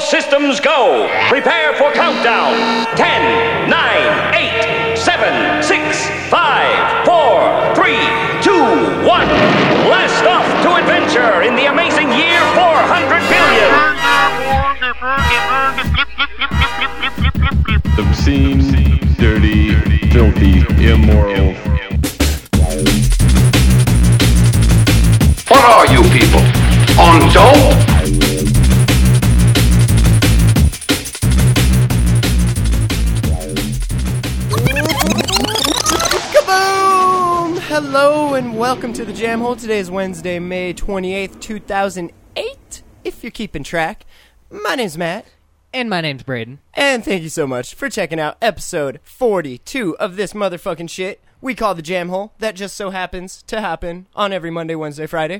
systems go. Prepare for countdown. 10, 9, 8, 7, 6, 5, 4, 3, 2, 1. Blast off to adventure in the amazing year 400 billion. Obscene, dirty, filthy, immoral. What are you people? On dope? Kaboom! Hello and welcome to the Jam Hole. Today is Wednesday, May 28th, 2008. If you're keeping track, my name's Matt. And my name's Braden. And thank you so much for checking out episode 42 of this motherfucking shit we call the Jam Hole that just so happens to happen on every Monday, Wednesday, Friday.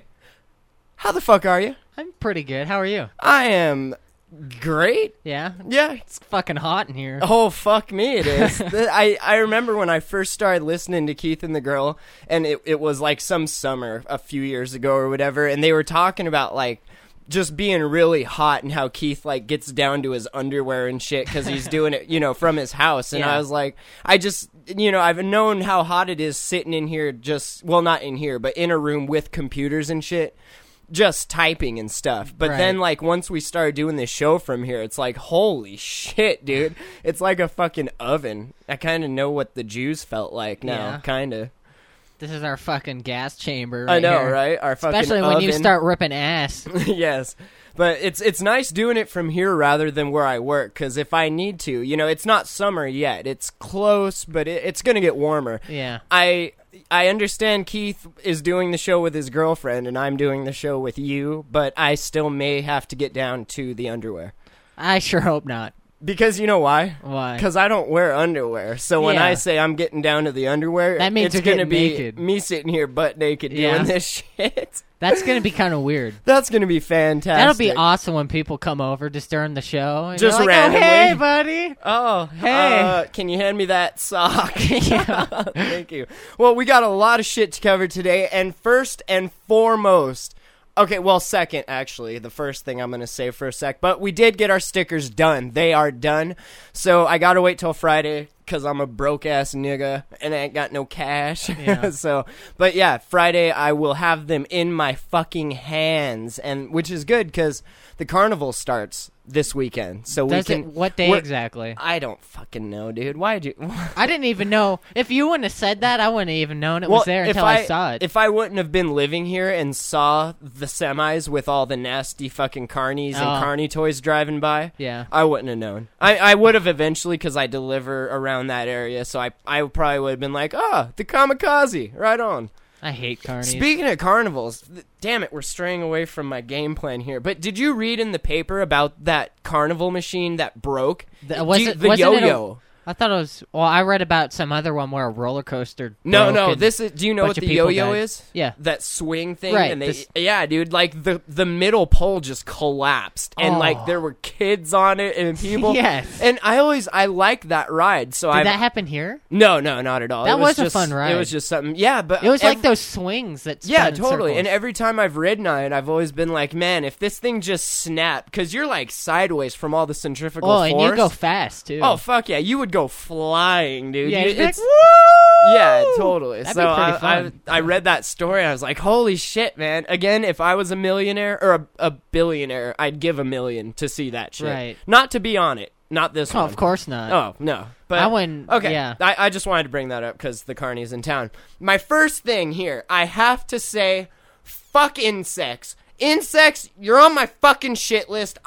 How the fuck are you? I'm pretty good. How are you? I am great. Yeah? Yeah. It's fucking hot in here. Oh, fuck me, it is. I remember when I first started listening to Keith and the Girl, and it was like some summer a few years ago or whatever, and they were talking about like just being really hot and how Keith like gets down to his underwear and shit because he's doing it, you know, from his house. And Yeah. I was like, I just, you know, I've known how hot it is sitting in here not in here, but in a room with computers and shit, just typing and stuff. But Right. then like once we started doing this show from here, it's like, holy shit, dude. It's like a fucking oven. I kind of know what the Jews felt like now, Yeah. kind of. This is our fucking gas chamber. I right know, here. right? Our fucking Especially when you oven. start ripping ass. Yes, but it's nice doing it from here rather than where I work, because if I need to, you know, it's not summer yet. It's close, but it's going to get warmer. Yeah. I understand Keith is doing the show with his girlfriend, and I'm doing the show with you, but I still may have to get down to the underwear. I sure hope not. Because you know why? Why? Because I don't wear underwear. So when Yeah. I say I'm getting down to the underwear, That means it's you're going to getting be naked. me sitting here butt naked Yeah. doing this shit. That's going to be kind of weird. That's going to be fantastic. That'll be awesome when people come over just during the show. And Just you're like, randomly. Oh, hey, buddy. Oh, Hey. can you hand me that sock? Yeah. Thank you. Well, we got a lot of shit to cover today, and first and foremost, okay, well, second, actually, the first thing I'm going to say for a sec, but we did get our stickers done. They are done, so I got to wait till Friday, because I'm a broke-ass nigga, and I ain't got no cash. Yeah. But yeah, Friday I will have them in my fucking hands, and which is good, because the carnival starts this weekend, so Does we can... it? What day exactly? I don't fucking know, dude. Why'd you... I didn't even know. If you wouldn't have said that, I wouldn't have even known it was there if until I saw it. If I wouldn't have been living here and saw the semis with all the nasty fucking carnies and Oh. carny toys driving by, Yeah. I wouldn't have known. I would have eventually, because I deliver around that area, so I probably would have been like, the kamikaze, right on. I hate carnies. Speaking of carnivals, damn it, we're straying away from my game plan here. But did you read in the paper about that carnival machine that broke? Was Do you- it the wasn't it a- yo-yo? I thought it was. Well, I read about some other one where a roller coaster. No, broke no. and This is. Do you know bunch what of the people yo-yo died. is? Yeah. That swing thing. Right, And this- yeah, dude. Like the middle pole just collapsed, and Oh. like there were kids on it and people. Yes. And I like that ride. So Did I. that happen here? No, not at all. That It was a just, fun ride. It was just something. Yeah, but It was like those swings that. Yeah, spun in totally. circles. And every time I've ridden on it, I've always been like, man, if this thing just snapped, because you're like sideways from all the centrifugal force. and you go fast too. Oh fuck yeah, you would go flying, dude. Yeah, You- you'd be like, "Woo!" yeah, totally. That'd so be pretty fun. I read that story. And I was like, holy shit, man. Again, if I was a millionaire or a billionaire, I'd give $1 million to see that shit. Right. Not to be on it. Not this Oh, one. of course not. Oh, no. But I wouldn't- Okay. yeah. I just wanted to bring that up because the carny's in town. My first thing here, I have to say, fuck insects. Insects, you're on my fucking shit list.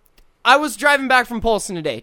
I was driving back from Polson today.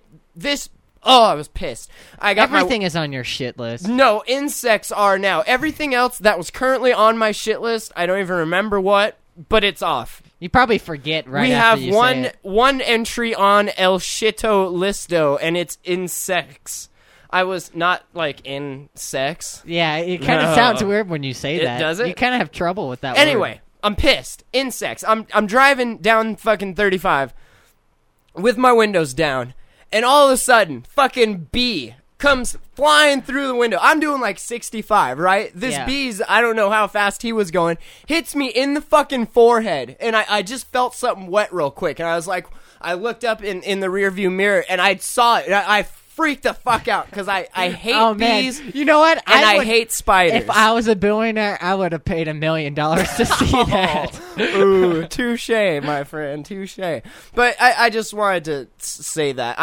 I was pissed. I got Everything is on your shit list. No, insects are now. Everything else that was currently on my shit list, I don't even remember what, but it's off. You probably forget right We after have you say it. one entry on El Shito Listo, and it's insects. I was not like in sex. Yeah, it kind of No. sounds weird when you say It that. does it? You kind of have trouble with that. Anyway, word. I'm pissed. Insects. I'm driving down fucking 35 with my windows down, and all of a sudden, fucking bee comes flying through the window. I'm doing like 65, right? This Yeah. bee's, I don't know how fast he was going, hits me in the fucking forehead, and I just felt something wet real quick, and I was like, I looked up in the rearview mirror and I saw it. I freaked the fuck out because I hate bees. You know what? And I would- hate spiders. If I was a billionaire, I would have paid $1 million to see that. Ooh, touche, my friend, touche. But I just wanted to say that.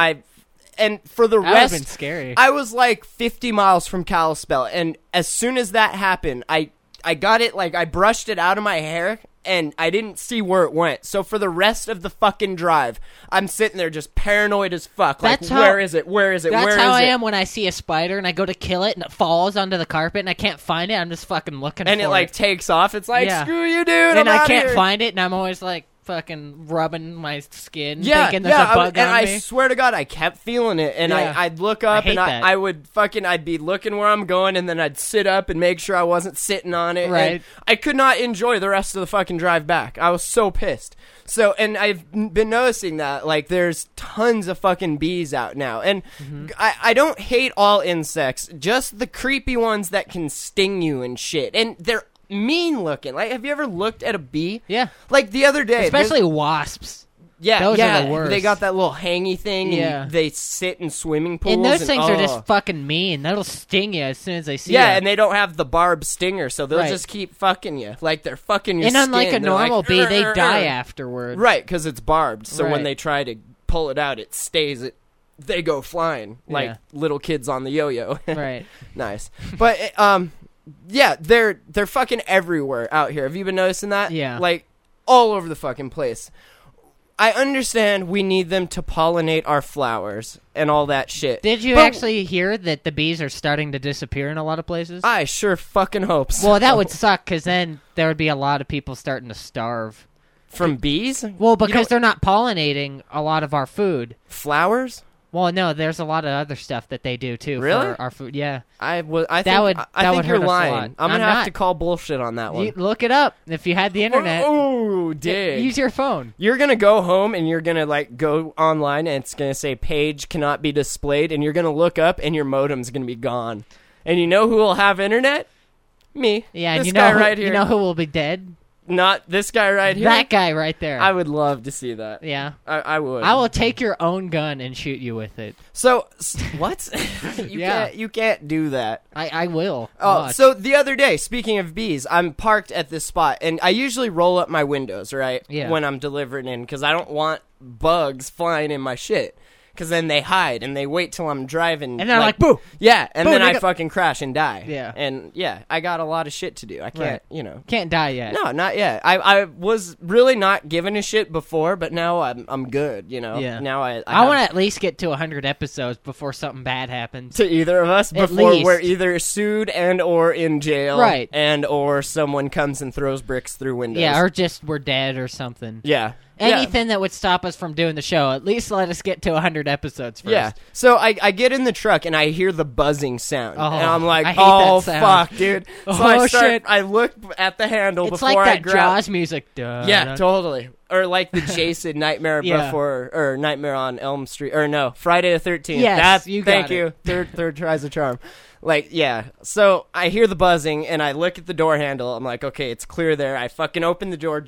And for the That would have rest, been scary. I was like 50 miles from Kalispell, and as soon as that happened, I got it, like, I brushed it out of my hair, and I didn't see where it went. So for the rest of the fucking drive, I'm sitting there just paranoid as fuck. Like, where is it? Where is it? That's Where how is I it? am when I see a spider and I go to kill it and it falls onto the carpet and I can't find it. I'm just fucking looking And for it, like, takes off. It's like, Yeah. screw you, dude. and I'm I outta can't here. find it, and I'm always like fucking rubbing my skin, Yeah, thinking there's a bug and on I me. swear to God, I kept feeling it, and Yeah. I'd look up, hate and that. I would fucking, I'd be looking where I'm going, and then I'd sit up and make sure I wasn't sitting on it. Right. And I could not enjoy the rest of the fucking drive back. I was so pissed. So, and I've been noticing that, like, there's tons of fucking bees out now, and Mm-hmm. I don't hate all insects, just the creepy ones that can sting you and shit, and they're mean looking. Like, have you ever looked at a bee? Yeah. Like the other day, there's- Especially wasps. yeah, Those yeah, are the worst. They got that little hangy thing, Yeah. and they sit in swimming pools. And those things are oh. just fucking mean. That'll sting you as soon as they see yeah, you. and they don't have the barbed stinger, so they'll Right. just keep fucking you. Like, they're fucking your And unlike skin. a They're like, normal bee, they "Urgh, die urgh." afterwards. Right, because it's barbed, so when Right. they try to pull it out, it stays. They go flying like Yeah. little kids on the yo-yo. Right. Nice. But, yeah, they're fucking everywhere out here. Have you been noticing that? Yeah. Like, all over the fucking place. I understand we need them to pollinate our flowers and all that shit. Did you But actually hear that the bees are starting to disappear in a lot of places? I sure fucking hope so. Well, that would suck, because then there would be a lot of people starting to starve. From bees? Well, because don't- they're not pollinating a lot of our food. Flowers? Well, no, there's a lot of other stuff that they do too Really? for our food. Yeah, I would- think that you're hurt us a lying. lot. I'm gonna I'm have not. to call bullshit on that one. you look it up if you had the internet. Oh, dig. Use your phone. You're gonna go home and you're gonna like go online and it's gonna say page cannot be displayed, and you're gonna look up and your modem's gonna be gone. And you know who will have internet? Me. Yeah, this and you guy know, right here. you know who will be dead? Not this guy right here. That guy right there. I would love to see that. yeah, I would. I will take your own gun and shoot you with it. So what? Yeah. You can't do that. I will. Oh, Watch. so the other day, speaking of bees, I'm parked at this spot, and I usually roll up my windows, right? Yeah. When I'm delivering in, because I don't want bugs flying in my shit. Because then they hide, and they wait till I'm driving. And they're like, "Boo!" Yeah, and Boo, then I nigga. fucking crash and die. Yeah. And, yeah, I got a lot of shit to do. I can't, Right. Can't die yet. No, not yet. I was really not giving a shit before, but now I'm good, you know? Yeah. Now I I want to at least get to 100 episodes before something bad happens. to either of us At before least. we're either sued and or in jail, Right. and or someone comes and throws bricks through windows. Yeah, or just we're dead or something. yeah. Anything that would stop us from doing the show, at least let us get to 100 episodes first. Yeah. So I get in the truck and I hear the buzzing sound, Oh, and I'm like, I hate "Oh that sound. fuck, dude!" So Oh, shit. I look at the handle It's before like I that grab. Jaws music. Duh, Yeah, duh. totally. Or like the Jason Nightmare Yeah. Before, or Nightmare on Elm Street, or no, Friday the 13th. Yes, That's, you got thank it. you. Third tries a charm. Like, yeah. So I hear the buzzing, and I look at the door handle. I'm like, okay, it's clear there. I fucking open the door,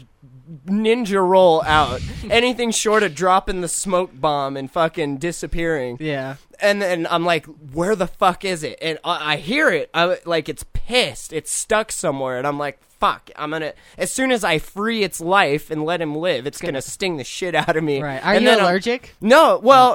ninja roll out. Anything short of dropping the smoke bomb and fucking disappearing. Yeah. And then I'm like, where the fuck is it? And I hear it. Like, it's pissed. It's stuck somewhere. And I'm like, fuck. As soon as I free its life and let him live, it's gonna sting the shit out of me. Right. Are And you then allergic? No. Well,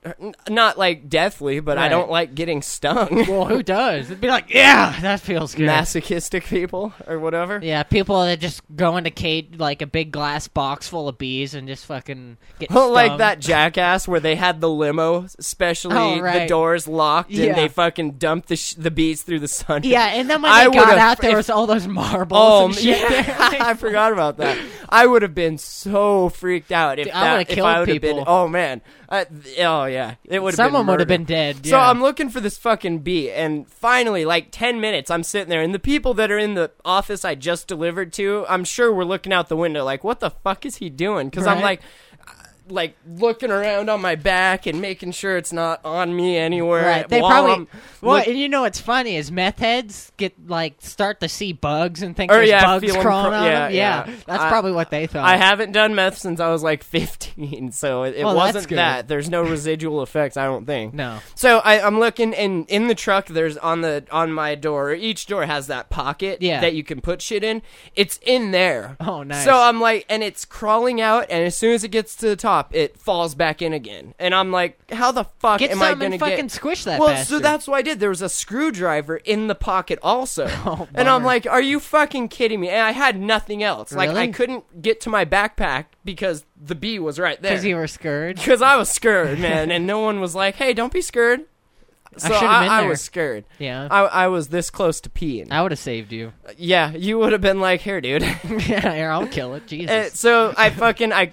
not like deathly, but I Right. don't like getting stung. Well, who does? It'd be like, yeah, that feels good. Masochistic people or whatever. Yeah, people that just go into like a big glass box full of bees and just fucking get Like stung. that Jackass where they had the limo, especially Oh, the right. doors locked, Yeah. and they fucking dumped the bees through the sun. Yeah, and then when I they got would've- out, there if- was all those marbles Oh, and shit yeah. there. I forgot about that. I would have been so freaked out if Dude, I would've killed would've been. people. Oh man. Oh yeah. It would have. Someone would have murder. been dead. So yeah. I'm looking for this fucking bee, and finally, like 10 minutes, I'm sitting there, and the people that are in the office I just delivered to, I'm sure were looking out the window like, what the fuck is he doing? Because I'm Right. like, like looking around on my back and making sure it's not on me anywhere. Right. They while probably. I'm Well, look- and you know what's funny is meth heads start to see bugs and think Or, there's yeah, bugs feel 'em crawling crawl- on yeah, them. yeah. That's I- probably what they thought. I haven't done meth since I was like 15, so it Well, that's wasn't good. that. There's no residual effects, I don't think. No. So I'm looking, and in the truck, there's on my door. Each door has that pocket that you can put shit in. It's in there. Oh, nice. So I'm like, and it's crawling out, and as soon as it gets to the top, it falls back in again. And I'm like, how the fuck Get am I some gonna and fucking get? squish that Well, bastard. so that's what I did. There was a screwdriver in the pocket also, Oh, and I'm bummer. like, are you fucking kidding me? And I had nothing else. Like I Really? couldn't get to my backpack because the bee was right there. Because you were scared. Because I was scared, man, and no one was like, "Hey, don't be scared." So should've been I there. was scared. Yeah. I was this close to peeing. I would have saved you. Yeah, you would have been like, "Here, dude." Yeah, here, I'll kill it. Jesus. So I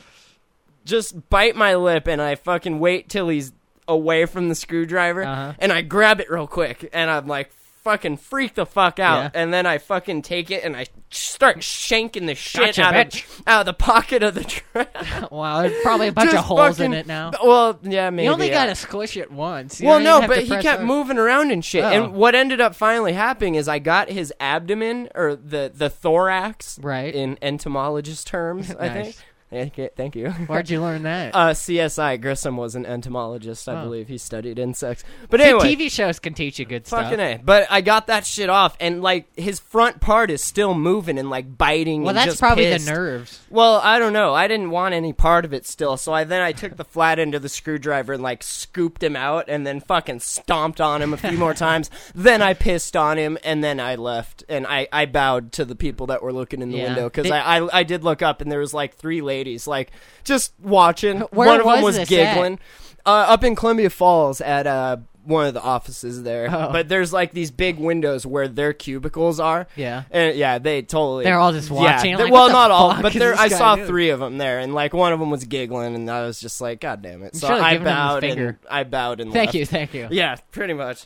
just bite my lip and I fucking wait till he's away from the screwdriver, Uh-huh. and I grab it real quick, and I'm like, fucking freak the fuck out, Yeah. and then I fucking take it and I start shanking the shit Gotcha, out bitch. of the pocket of the truck. Wow, there's probably a bunch of Just holes fucking- in it now. Well, yeah, maybe. You only yeah. gotta squish it once. You Well, don't no, even have but to he press kept hard. moving around and shit. Oh. And what ended up finally happening is I got his abdomen, or the thorax, Right. in entomologist terms, I think. Nice. Thank you. Where'd you learn that? CSI Grissom was an entomologist, I Oh. believe. He studied insects. But See, anyway, TV shows can teach you good stuff. fucking A. But I got that shit off, and like his front part is still moving and like biting. Well, and that's just probably pissed. the nerves. Well, I don't know. I didn't want any part of it still, so I took the flat end of the screwdriver and like scooped him out, and then fucking stomped on him a few more times. Then I pissed on him, and then I left, and I bowed to the people that were looking in the Yeah. window, because Did- I did look up, and there was like 3 ladies like just watching. Where One of them was was this giggling. Up in Columbia Falls at one of the offices there. Oh. But there's like these big windows where their cubicles are. Yeah. And yeah, they totally. They're all just watching, Yeah, like, well, what the not all, fuck but is there. this I guy saw doing? 3 of them there, and like one of them was giggling, and I was just like, God damn it! So should've I given him the bowed finger. and I bowed and Thank left. you. Yeah, pretty much.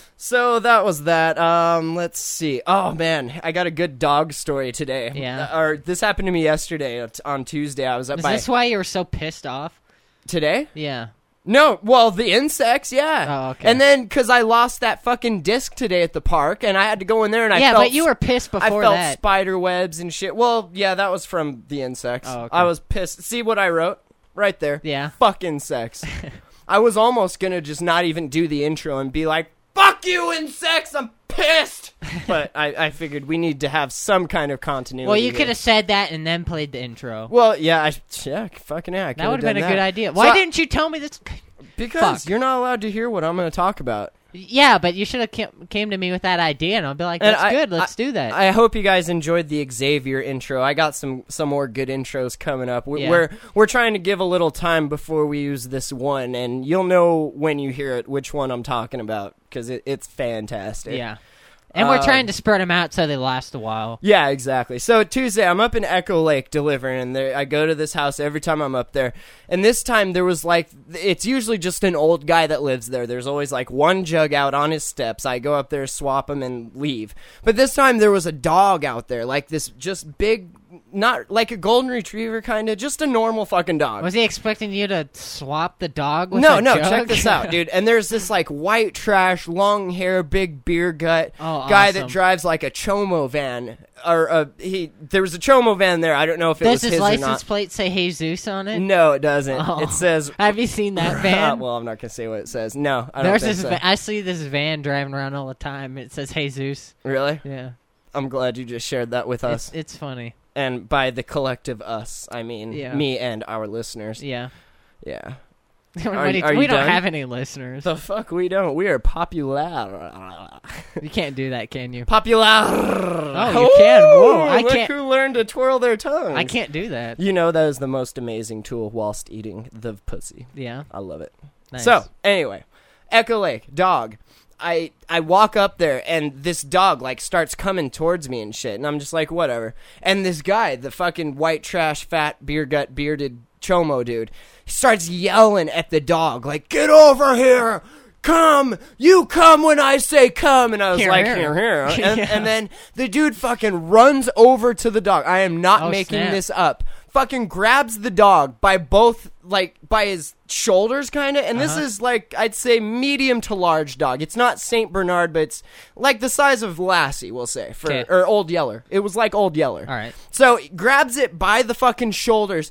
So that was that. Let's see. Oh man, I got a good dog story today. Yeah. Or this happened to me yesterday on Tuesday. I was up Is by this why you were so pissed off? today. Yeah. No, well, the insects, yeah. Oh, okay. And then, because I lost that fucking disc today at the park, and I had to go in there, and I Yeah, felt... but you were pissed I before felt that. spider webs and shit. Well, yeah, that was from the insects. Oh, okay. I was pissed. See what I wrote? Right there. Yeah. Fuck insects. I was almost gonna just not even do the intro and be like, fuck you, insects, I'm pissed! But I figured we need to have some kind of continuity. Well, you here. could have said that and then played the intro. Well, yeah, fucking yeah, I That would have been a done good that. idea. So Why I- didn't you tell me this? Because Fuck. you're not allowed to hear what I'm going to talk about. Yeah, but you should have came to me with that idea, and I'll be like, And "That's good. Let's do that." I hope you guys enjoyed the Xavier intro. I got some more good intros coming up. Yeah. We're trying to give a little time before we use this one, and you'll know when you hear it which one I'm talking about, because it's fantastic. yeah, and we're trying to spread them out so they last a while. Yeah, exactly. So Tuesday, I'm up in Echo Lake delivering, and I go to this house every time I'm up there. And this time there was like, it's usually just an old guy that lives there. There's always like one jug out on his steps. I go up there, swap him, and leave. But this time there was a dog out there, like this just big, not like a golden retriever kind of, just a normal fucking dog. Was he expecting you to swap the dog with No, a no, jug? check this out, dude. And there's this like white trash, long hair, big beer gut Oh, guy awesome. that drives like a Chomo van. Or there was a Chomo van there. I don't know if it was Does his his or license not. plate say Jesus on it? No, it doesn't. Oh. It says. Have you seen that van? Well, I'm not gonna say what it says. No, I There's don't think this. so. I see this van driving around all the time. It says Jesus. Really? Yeah, I'm glad you just shared that with us. it's funny. And by the collective us, I mean Yeah. me and our listeners. Yeah, Yeah. we are you don't done? have any listeners. The fuck we don't. We are popular. You can't do that, can you? Popular. Oh, you can. Whoa, I look can't. who learned to twirl their tongues. I can't do that. You know that is the most amazing tool whilst eating the pussy. Yeah. I love it. Nice. So, anyway, Echo Lake, dog. I walk up there, and this dog, like, starts coming towards me and shit, and I'm just like, whatever. And this guy, the fucking white trash, fat, beer gut, bearded Chomo dude, starts yelling at the dog, like, get over here! Come! You come when I say come! And I was Here, like, here. here. And, Yeah. and then the dude fucking runs over to the dog. I am not Oh, making snap. this up. fucking grabs the dog by both, like, by his shoulders, kind of. And this is, like, I'd say medium to large dog. It's not St. Bernard, but it's, like, the size of Lassie, we'll say. Or Old Yeller. It was like Old Yeller. All right. So, he grabs it by the fucking shoulders,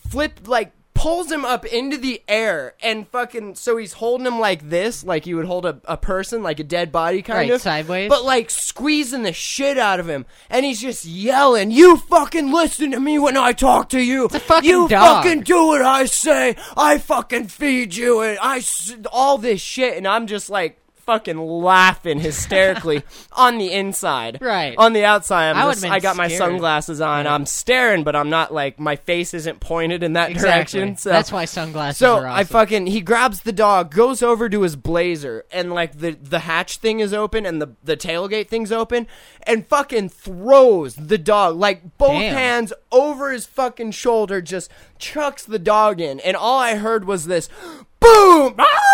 pulls him up into the air, and fucking, so he's holding him like this, like you would hold a person, like a dead body, kind Right, of. sideways. But, like, squeezing the shit out of him. And he's just yelling, "You fucking listen to me when I talk to you. It's a fucking you dog. fucking do what I say. I fucking feed you, and all this shit." And I'm just, like, fucking laughing hysterically on the inside. Right. On the outside, I would've been I got my scared. sunglasses on. Yeah. I'm staring, but I'm not, like, my face isn't pointed in that Exactly. direction. So That's why sunglasses so are awesome. he grabs the dog, goes over to his blazer, and, like, the hatch thing is open and the tailgate thing's open, and fucking throws the dog, like, both Damn. hands over his fucking shoulder, just chucks the dog in. And all I heard was this, boom!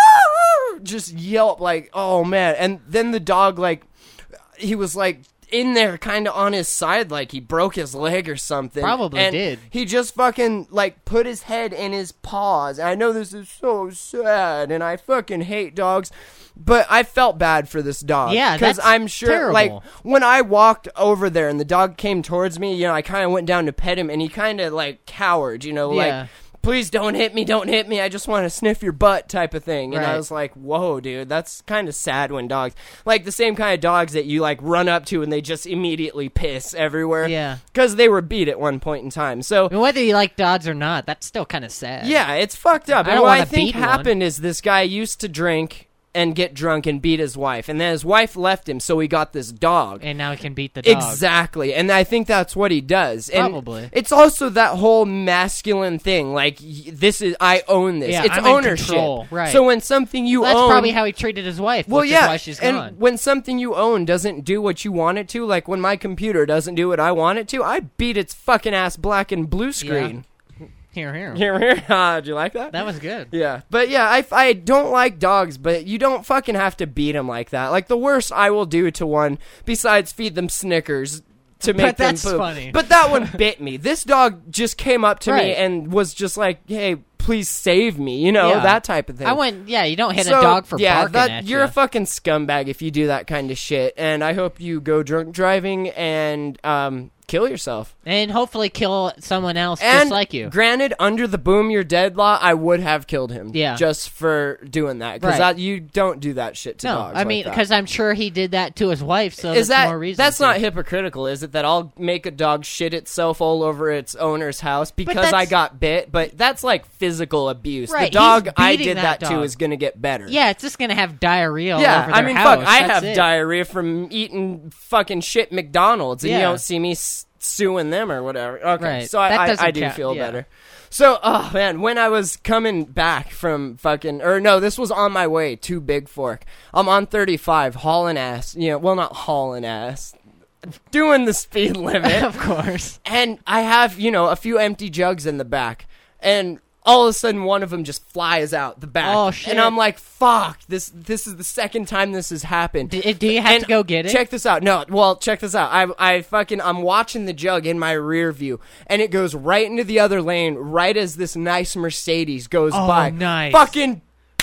Just yelp, like, oh man. And then the dog, like, he was, like, in there kind of on his side, like he broke his leg or something. Probably and did. He just fucking, like, put his head in his paws. And I know this is so sad, and I fucking hate dogs, but I felt bad for this dog. Yeah, because that's I'm sure, terrible. like, when I walked over there and the dog came towards me, you know, I kind of went down to pet him, and he kind of, like, cowered, you know, Yeah. like, "Please don't hit me, I just want to sniff your butt," type of thing. And I Right. was like, whoa, dude, that's kind of sad when dogs, like, the same kind of dogs that you, like, run up to and they just immediately piss everywhere. Yeah. Because they were beat at one point in time. So, And whether you like dogs or not, that's still kind of sad. yeah, it's fucked up. I And don't what I wanna think beat one. happened is this guy used to drink and get drunk and beat his wife. And then his wife left him, so he got this dog. And now he can beat the dog. Exactly, and I think that's what he does. And Probably. it's also that whole masculine thing, like, this is, I own this. Yeah, It's I'm in ownership. control, right. So when something you That's own, probably how he treated his wife. well, which yeah, is why she's and gone. when something you own doesn't do what you want it to, like when my computer doesn't do what I want it to, I beat its fucking ass black and blue screen. Here. Here. Did you like that? That was good. Yeah, but yeah, I don't like dogs, but you don't fucking have to beat them like that. Like, the worst I will do to one, besides feed them Snickers to make But them that's poop. funny. But that one bit me. This dog just came up to me Right. and was just like, "Hey, please save me," you know, Yeah. that type of thing. You don't hit So, a dog for yeah, barking at you're you. a fucking scumbag if you do that kind of shit, and I hope you go drunk driving and kill yourself. And hopefully kill someone else And just like you. granted, under the boom you're dead law, I would have killed him. Yeah. Just for doing that, because Right. you don't do that shit to No, dogs. I mean, like that. because I'm sure he did that to his wife, so Is that's that more reason. that's to. not hypocritical, is it? That I'll make a dog shit itself all over its owner's house because I that's- got bit, but that's like physical abuse. Right, The dog he's I beating did that that to dog. is gonna get better. Yeah, it's just gonna have diarrhea all Yeah, over I their mean, house. fuck, I That's have it. diarrhea from eating fucking shit McDonald's, and you Yeah. don't see me suing them or whatever. Okay, Right. so That I doesn't do count, feel yeah. better. So, oh man, when I was coming back from fucking, or no, this was on my way to Big Fork. I'm on 35, hauling ass, well, not hauling ass, doing the speed limit. Of course. And I have, a few empty jugs in the back. And all of a sudden, one of them just flies out the back. Oh, shit. And I'm like, fuck, this is the second time this has happened. Do you have And to go get it? Check this out. No, well, check this out. I'm watching the jug in my rear view, and it goes right into the other lane, right as this nice Mercedes goes Oh, by. nice. Fucking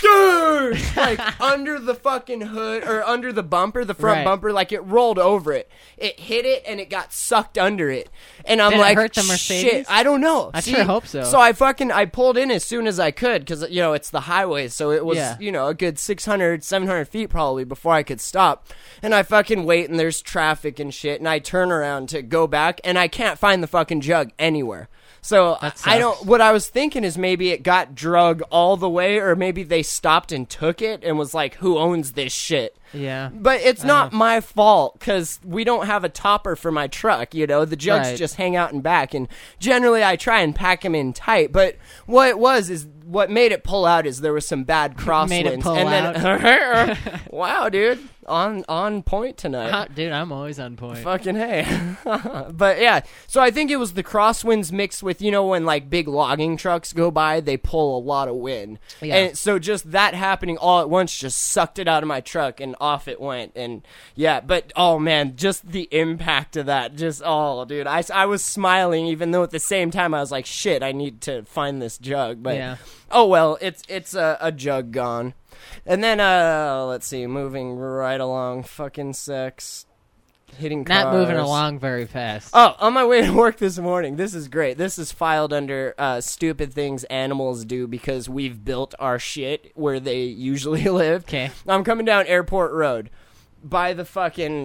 dude! Like, under the fucking hood, or under the bumper, the front Right. bumper, like, it rolled over it. It hit it, and it got sucked under it. And I'm Did it like, hurt the shit, Mercedes? I don't know. I sure hope so. So I pulled in as soon as I could, because, it's the highway, so it was, Yeah. a good 600, 700 feet probably before I could stop. And I fucking wait, and there's traffic and shit, and I turn around to go back, and I can't find the fucking jug anywhere. So That I sucks. don't. What I was thinking is maybe it got drug all the way, or maybe they stopped and took it and was like, "Who owns this shit?" Yeah. But it's not my fault, because we don't have a topper for my truck, The jugs Right. just hang out and back, and generally I try and pack them in tight. But what made it pull out is there was some bad crosswinds. Made it pull then, wow, dude, on point tonight. Dude, I'm always on point. Fucking hey. But yeah, so I think it was the crosswinds mixed with, when like big logging trucks go by, they pull a lot of wind. Yeah. And so just that happening all at once just sucked it out of my truck, and off it went. And yeah, but oh man, just the impact of that, just dude, I was smiling even though at the same time I was like, shit, I need to find this jug. But Yeah. oh well, it's a jug gone. And then let's see, moving right along, fucking sex. Hitting cars. Not moving along very fast. Oh, on my way to work this morning. This is great. This is filed under stupid things animals do because we've built our shit where they usually live. Okay. I'm coming down Airport Road by the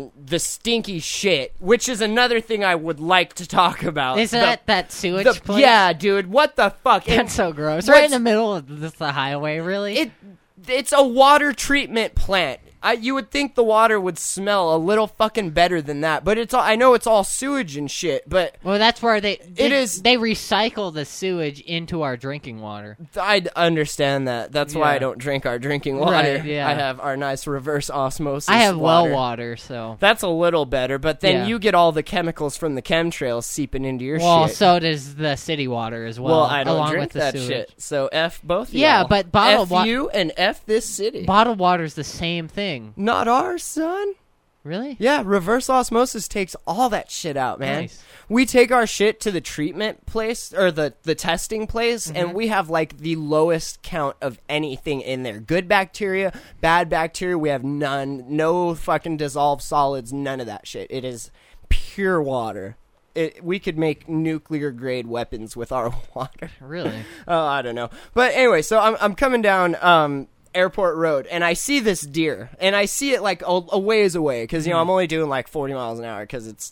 stinky shit, which is another thing I would like to talk about. Is that sewage place? Yeah, dude. What the fuck? That's so gross. Right in the middle of the highway, really? It's a water treatment plant. You would think the water would smell a little fucking better than that, but I know it's all sewage and shit, but well, that's where they they recycle the sewage into our drinking water. I understand that. That's why I don't drink our drinking water. Right, yeah. I have our nice reverse osmosis. I have water. well water, so That's a little better, but then you get all the chemicals from the chemtrails seeping into your shit. Well, so does the city water as well. Well, I don't along drink with the that sewage. shit. So F both of Yeah, y'all. but bottled F you and F this city. Bottled water is the same thing. Not ours, son. Really? Yeah, reverse osmosis takes all that shit out, man. Nice. We take our shit to the treatment place or the testing place, and we have like the lowest count of anything in there. Good bacteria, bad bacteria, we have none. No fucking dissolved solids, none of that shit. It is pure water. We could make nuclear grade weapons with our water. Really? Oh, I don't know. But anyway, so I'm coming down Airport Road, and I see this deer, and I see it like a ways away because I'm only doing like 40 miles an hour because it's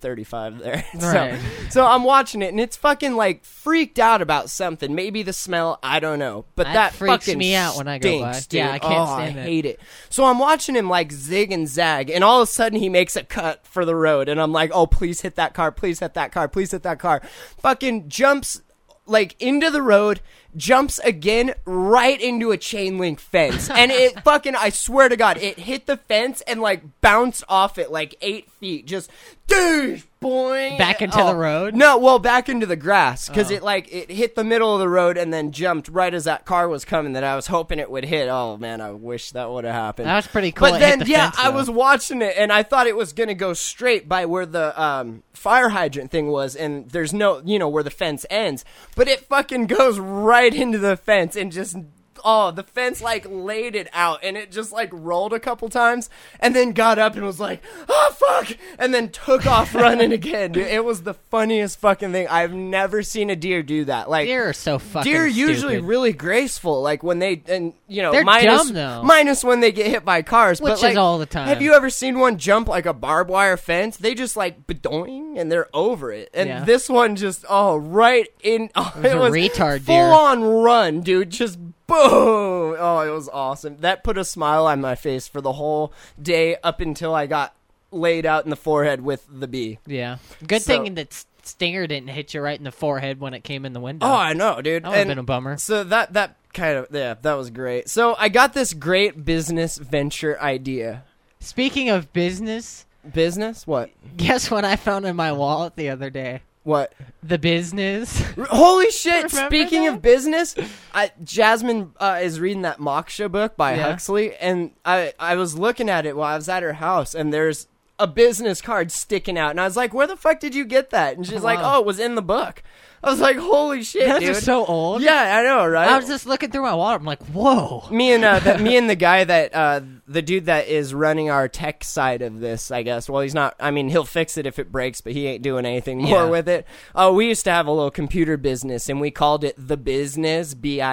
35 there. Right. So I'm watching it, and it's fucking like freaked out about something. Maybe the smell, I don't know. But that freaks fucking me out when I go by. stinks, dude. Yeah, I can't stand I it. hate it. So I'm watching him like zig and zag, and all of a sudden he makes a cut for the road, and I'm like, oh, please hit that car, please hit that car, please hit that car. Fucking jumps like into the road, jumps again right into a chain link fence. And it fucking, I swear to God, it hit the fence and like bounced off it like 8 feet. Just, douche, boing. Back into the road? No, well, back into the grass. Because it hit the middle of the road and then jumped right as that car was coming that I was hoping it would hit. Oh, man, I wish that would have happened. That was pretty cool. But It then, hit the yeah, fence, I though. was watching it, and I thought it was going to go straight by where the fire hydrant thing was, and there's no, where the fence ends. But it fucking goes right into the fence and just... Oh, the fence, like, laid it out, and it just, like, rolled a couple times, and then got up and was like, oh, fuck, and then took off running again, dude. It was the funniest fucking thing. I've never seen a deer do that. Like, Deer are so fucking deer are usually stupid. really graceful, like, when they, and, They're minus, dumb, though. minus when they get hit by cars. Which but, like, is all the time. Have you ever seen one jump, like, a barbed wire fence? They just, like, bedoing, and they're over it. And this one just, right in, it was a retard full deer. on run, dude, just boom! Oh, it was awesome. That put a smile on my face for the whole day up until I got laid out in the forehead with the bee. Yeah. Good thing that stinger didn't hit you right in the forehead when it came in the window. Oh, I know, dude. That would have been a bummer. So that kind of, that was great. So I got this great business venture idea. Speaking of business... Business? What? Guess what I found in my wallet the other day? What? The business. Holy shit! Remember Speaking that? of business, Jasmine is reading that Moksha book by Huxley, and I was looking at it while I was at her house, and there's a business card sticking out, and I was like, "Where the fuck did you get that?" And she's like, "Oh, it was in the book." I was like, "Holy shit, That's dude!" just so old. Yeah, I know, right? I was just looking through my wallet. I'm like, whoa. Me and the guy that the dude that is running our tech side of this, I guess. Well, he's not. I mean, he'll fix it if it breaks, but he ain't doing anything more with it. We used to have a little computer business, and we called it The Business,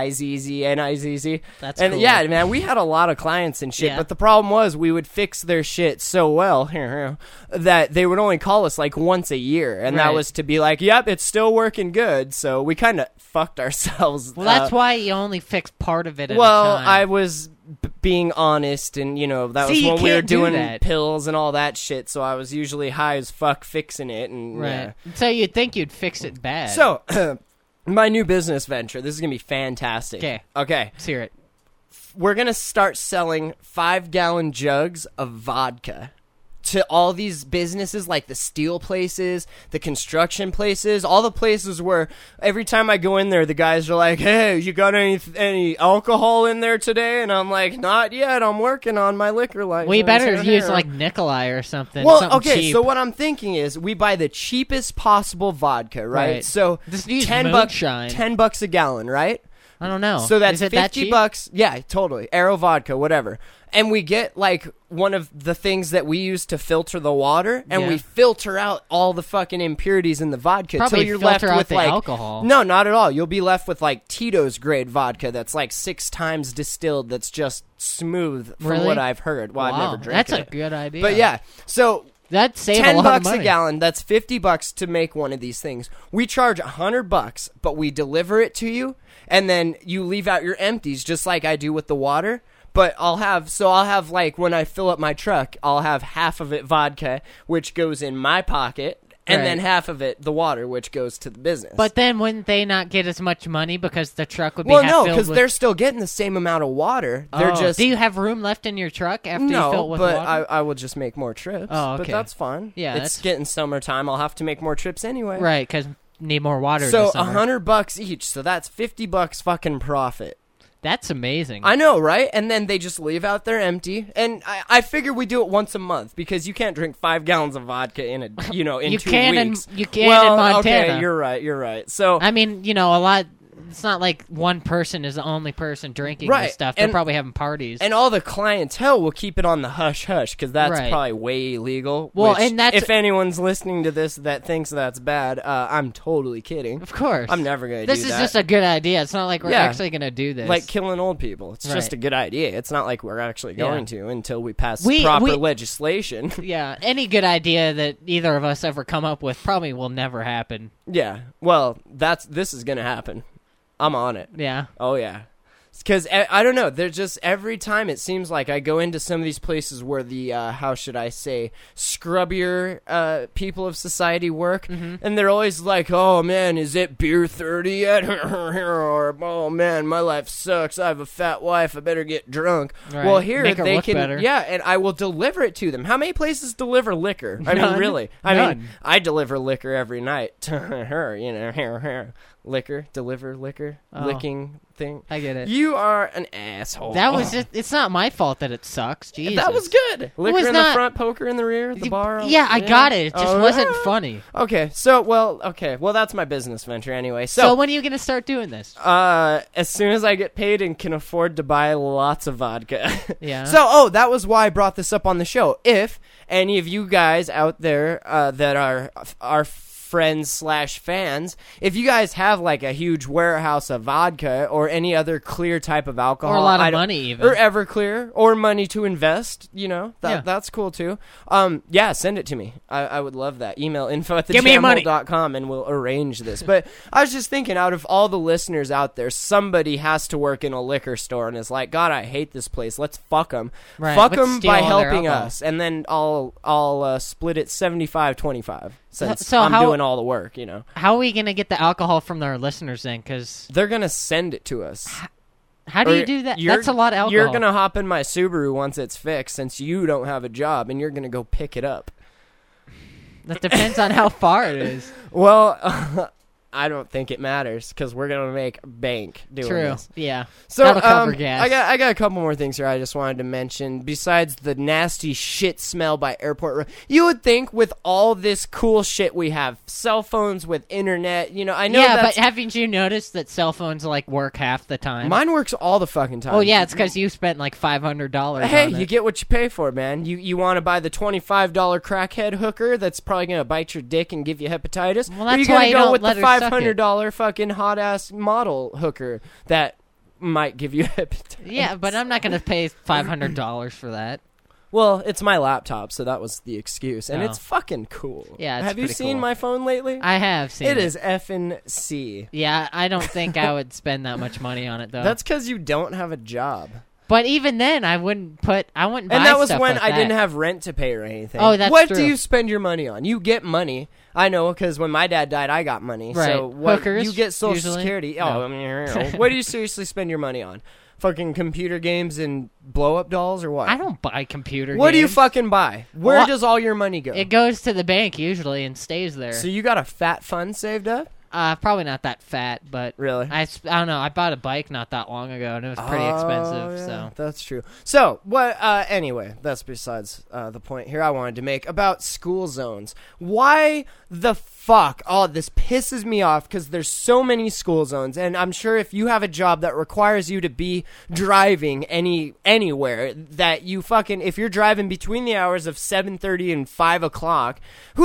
BIZZNIZZ. That's and cool. yeah, man, we had a lot of clients and shit. Yeah. But the problem was we would fix their shit so well that they would only call us like once a year, and that Right. was to be like, "Yep, it's still working good." So we kind of fucked ourselves. Well, that's why you only fix part of it at Well, a time. I was being honest, and that See, was you when we were can't do doing that. pills and all that shit. So I was usually high as fuck fixing it, and Right. yeah. So you'd think you'd fix it bad. So my new business venture. This is gonna be fantastic. Okay. Let's hear it. We're gonna start selling 5-gallon jugs of vodka to all these businesses, like the steel places, the construction places, all the places where every time I go in there, the guys are like, "Hey, you got any alcohol in there today?" And I'm like, "Not yet. I'm working on my liquor license." We better use like Nikolai or something. Well, something okay, cheap. so what I'm thinking is we buy the cheapest possible vodka, right? So Just use $10 moonshine. $10 a gallon, right? I don't know. So that's Is it that cheap? $50. Yeah, totally. Arrow vodka, whatever. And we get like one of the things that we use to filter the water, and Yeah. we filter out all the fucking impurities in the vodka Probably till you're left filter out with the like alcohol. No, not at all. You'll be left with like Tito's grade vodka that's like 6 times distilled. That's just smooth from Really? what I've heard. Well, I've Wow, never drank that's it. a good idea. But yeah, so That'd save a $10 lot of money. a gallon. That's $50 to make one of these things. We charge $100, but we deliver it to you, and then you leave out your empties, just like I do with the water. But I'll have like when I fill up my truck, I'll have half of it vodka, which goes in my pocket, and Right. then half of it the water, which goes to the business. But then wouldn't they not get as much money because the truck would be well, half no, filled because with... they're still getting the same amount of water. They're Oh, just Do you have room left in your truck after you fill no, it with but water? I will just make more trips. Oh, But okay. that's fine. Yeah, it's that's- getting summertime. I'll have to make more trips anyway. Right, because need more water So this summer. $100 each. So that's $50 fucking profit. That's amazing. I know, right? And then they just leave out their empty. And I figure we do it once a month because you can't drink 5 gallons of vodka in in You 2 can in- weeks. you can in well, Montana. Okay, you're right. So I mean, a lot... It's not like one person is the only person drinking Right, this stuff. They're and- probably having parties. and all the clientele will keep it on the hush hush because that's Right. probably way illegal. Well, which, and that's- if anyone's listening to this that thinks that's bad, I'm totally kidding. Of course. I'm never gonna This do is that. just a good idea. It's not like we're Yeah. actually going to do this. Like killing old people. It's just Right. a good idea. It's not like we're actually Yeah. going to until we pass We- proper we- legislation. Yeah, any good idea that either of us ever come up with probably will never happen. Yeah. Well, this is gonna happen. I'm on it. Yeah. Oh yeah. Because I don't know. There's just every time it seems like I go into some of these places where the how should I say scrubbier people of society work, and they're always like, "Oh man, is it beer 30 yet?" or "Oh man, my life sucks. I have a fat wife. I better get drunk." Right. Well, here Make her they look can, better. yeah, and I will deliver it to them. How many places deliver liquor? I mean, None. really? I None. mean, I deliver liquor every night to her. Liquor, deliver liquor, Oh. licking thing. I get it. You are an asshole. That was just, it's not my fault that it sucks. Jesus. That was good. Liquor was in not- the front, poker in the rear, at the bar. Yeah, I got it. It just Oh, wasn't yeah. funny. Okay, well, that's my business venture anyway. So when are you going to start doing this? As soon as I get paid and can afford to buy lots of vodka. Yeah. So, that was why I brought this up on the show. If any of you guys out there that are friends/fans, if you guys have like a huge warehouse of vodka or any other clear type of alcohol, Or a lot of I don't- money even. or Everclear, or money to invest, Yeah. that's cool too. Send it to me. I would love that. Email Give me money. info@thejamhole.com and we'll arrange this. But I was just thinking, out of all the listeners out there, somebody has to work in a liquor store and is like, God, I hate this place. Let's fuck them. Right, Fuck let's them steal by all their helping alcohol. us, and then I'll split it 75-25 since So I'm how- doing all the work. How are we going to get the alcohol from our listeners then? Because They're gonna send it to us. how do Or you do that? you're- That's a lot of alcohol. You're gonna hop in my Subaru once it's fixed, since you don't have a job, and you're gonna go pick it up. That depends on how far it is. Well, I don't think it matters because we're gonna make bank doing True. this. Yeah. So That'll cover gas. I got a couple more things here I just wanted to mention. Besides the nasty shit smell by airport road, you would think with all this cool shit we have, cell phones with internet. I know. Yeah, but that's, haven't you noticed that cell phones like work half the time? mine works all the fucking time. Oh yeah, it's because you spent like $500. Hey, on it. you get what you pay for, man. You want to buy the $25 crackhead hooker that's probably gonna bite your dick and give you hepatitis? Well, or you that's gonna why you go don't with let the her suck it. $500 fucking hot ass model hooker that might give you hepatitis? Yeah, but I'm not going to pay $500 for that. Well, it's my laptop, so that was the excuse, and Oh. it's fucking cool. Yeah, it's have you pretty seen cool. my phone lately? I have seen it. It is effing C. Yeah, I don't think I would spend that much money on it though. That's because you don't have a job, But even then, I wouldn't buy and that was stuff when like I that. didn't have rent to pay or anything. Oh, that's what true. do you spend your money on? You get money. I know, because when my dad died, I got money. Right. So what, Hookers, you get Social usually? Security. No. Oh, what do you seriously spend your money on? fucking computer games and blow-up dolls, or what? I don't buy computer What do you games. fucking buy? Where Well, does all your money go? It goes to the bank usually and stays there. So you got a fat fund saved up? Probably not that fat, but Really? I don't know. I bought a bike not that long ago, and it was pretty expensive. Yeah, So that's true. So what? Anyway, that's besides the point here I wanted to make about school zones. Why the fuck? Oh, this pisses me off because there's so many school zones, and I'm sure if you have a job that requires you to be driving anywhere, that you fucking if you're driving between the hours of 7:30 and 5 o'clock,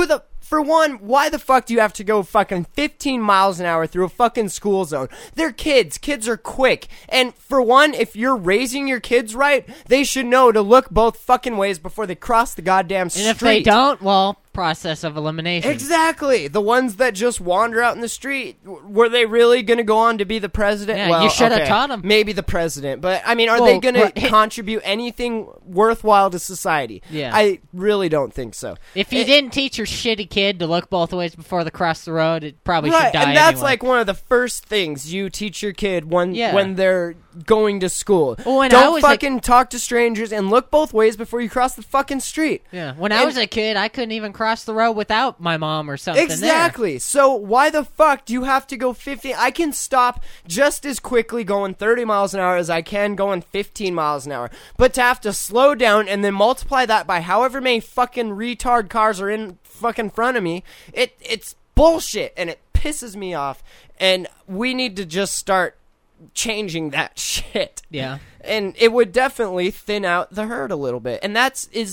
for one, why the fuck do you have to go fucking 15 miles an hour through a fucking school zone? They're kids. Kids are quick. And for one, if you're raising your kids right, they should know to look both fucking ways before they cross the goddamn street. and if they don't, well, process of elimination. Exactly. The ones that just wander out in the street, were they really going to go on to be the president? Yeah, well, you should have okay, taught 'em. Maybe the president. But, I mean, are Well, they going to right. contribute anything worthwhile to society? Yeah. I really don't think so. If you didn't teach your shitty kid to look both ways before they cross the road, it probably Right, should die and that's anyway. like one of the first things you teach your kid when Yeah. they're going to school. Well, when I Don't was a- fucking talk to strangers and look both ways before you cross the fucking street. Yeah, when I was a kid, I couldn't even cross the road without my mom or something. Exactly. So why the fuck do you have to go 50? I can stop just as quickly going 30 miles an hour as I can going 15 miles an hour. But to have to slow down and then multiply that by however many fucking retard cars are in fucking front of me, it's bullshit and it pisses me off. And we need to just start changing that shit. Yeah. And it would definitely thin out the herd a little bit. And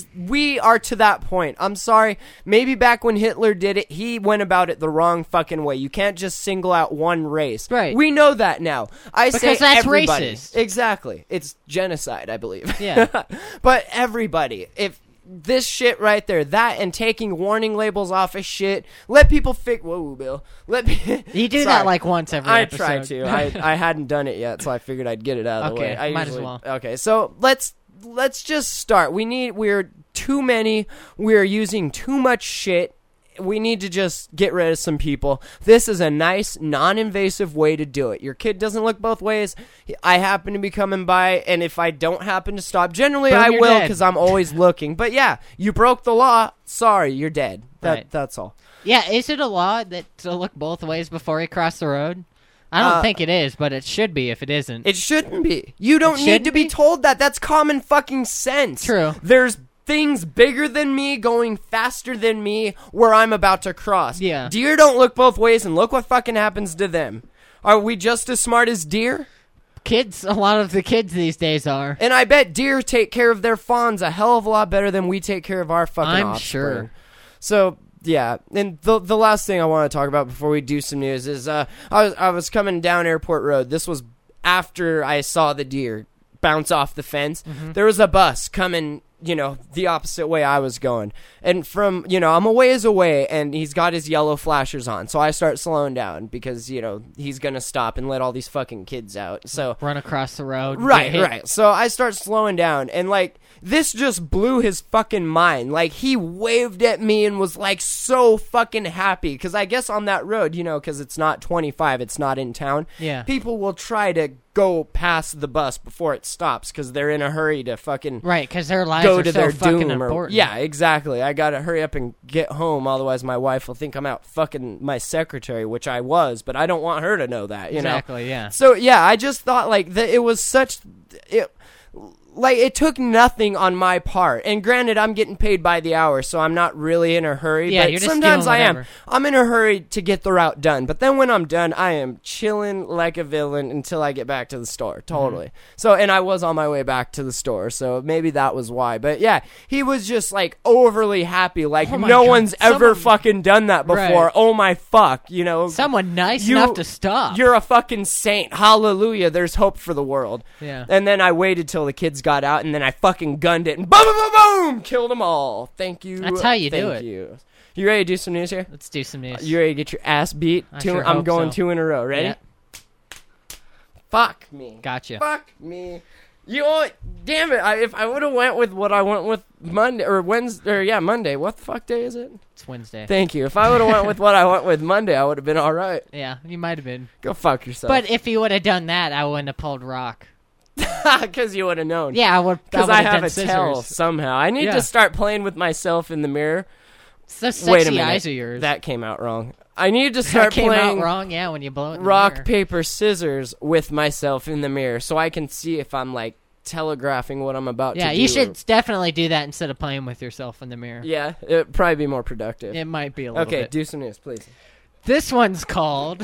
we are to that point. I'm sorry. Maybe back when Hitler did it, he went about it the wrong fucking way. You can't just single out one race. Right. We know that now. Because that's everybody. racist. Exactly. It's genocide, I believe. Yeah. But everybody, if this shit right there, that and taking warning labels off of shit, let people whoa, Bill. You do Sorry. that like once every I episode. tried to. I hadn't done it yet, so I figured I'd get it out of the Okay, way. might as well. Okay, so let's just start. We're too many. We're using too much shit. We need to just get rid of some people. This is a nice, non-invasive way to do it. Your kid doesn't look both ways. I happen to be coming by, and if I don't happen to stop, generally Boom, I you're will dead. because I'm always looking. But yeah, you broke the law. Sorry, you're dead. Right. That's all. Yeah, is it a law that to look both ways before you cross the road? I don't think it is, but it should be if it isn't. It shouldn't be. You don't need shouldn't to be be? told that. That's common fucking sense. True. There's things bigger than me going faster than me where I'm about to cross. Yeah. Deer don't look both ways, and look what fucking happens to them. Are we just as smart as deer? Kids, a lot of the kids these days are. And I bet deer take care of their fawns a hell of a lot better than we take care of our fucking I'm offspring. sure. So yeah, and the last thing I want to talk about before we do some news is I was coming down Airport Road. This was after I saw the deer bounce off the fence. Mm-hmm. There was a bus coming, the opposite way I was going. And from, I'm a ways away, and he's got his yellow flashers on. So I start slowing down because, he's going to stop and let all these fucking kids out. So Run across the road. Right, get hit. right. So I start slowing down, and this just blew his fucking mind. He waved at me and was so fucking happy. Because I guess on that road, because it's not 25, it's not in town. Yeah. People will try to go past the bus before it stops because they're in a hurry to fucking Right, because their lives go are to so their fucking doom. important. Yeah, exactly. I gotta hurry up and get home, otherwise my wife will think I'm out fucking my secretary, which I was, but I don't want her to know that. You know. Exactly, yeah. So yeah, I just thought it was such it took nothing on my part. And granted, I'm getting paid by the hour, so I'm not really in a hurry. Yeah, but you're just sometimes doing I am. whatever. I'm in a hurry to get the route done. But then when I'm done, I am chilling like a villain until I get back to the store. Totally. So, and I was on my way back to the store, so maybe that was why. But yeah, he was just overly happy. Oh my no God. one's ever Someone- fucking done that before. Right. Oh my fuck, Someone nice You- enough to stop. You're a fucking saint. Hallelujah. There's hope for the world. Yeah. And then I waited till the kids got out, and then I fucking gunned it, and boom, boom, boom, boom, killed them all. Thank you. That's how you do Thank it. You. You ready to do some news here? Let's do some news. You ready to get your ass beat? I sure I'm hope going so. 2 in a row. Ready? Yeah. Fuck me. Gotcha. Fuck me. Damn it. If I would have went with what I went with Monday, or Wednesday, or yeah, Monday. What the fuck day is it? It's Wednesday. Thank you. If I would have went with what I went with Monday, I would have been all right. Yeah, you might have been. Go fuck yourself. But if you would have done that, I wouldn't have pulled rock. Because you would have known. Yeah, I would. Because I have done a tell scissors. somehow. I need Yeah. to start playing with myself in the mirror. It's those Wait a sexy minute. eyes of yours. That came out wrong. I need to That start came playing out wrong. Yeah, when you blow it. In the rock, mirror. paper, scissors with myself in the mirror so I can see if I'm, like, telegraphing what I'm about to do. Yeah, you should definitely do that instead of playing with yourself in the mirror. Yeah, it'd probably be more productive. It might be a little Okay, bit. do some news, please. This one's called.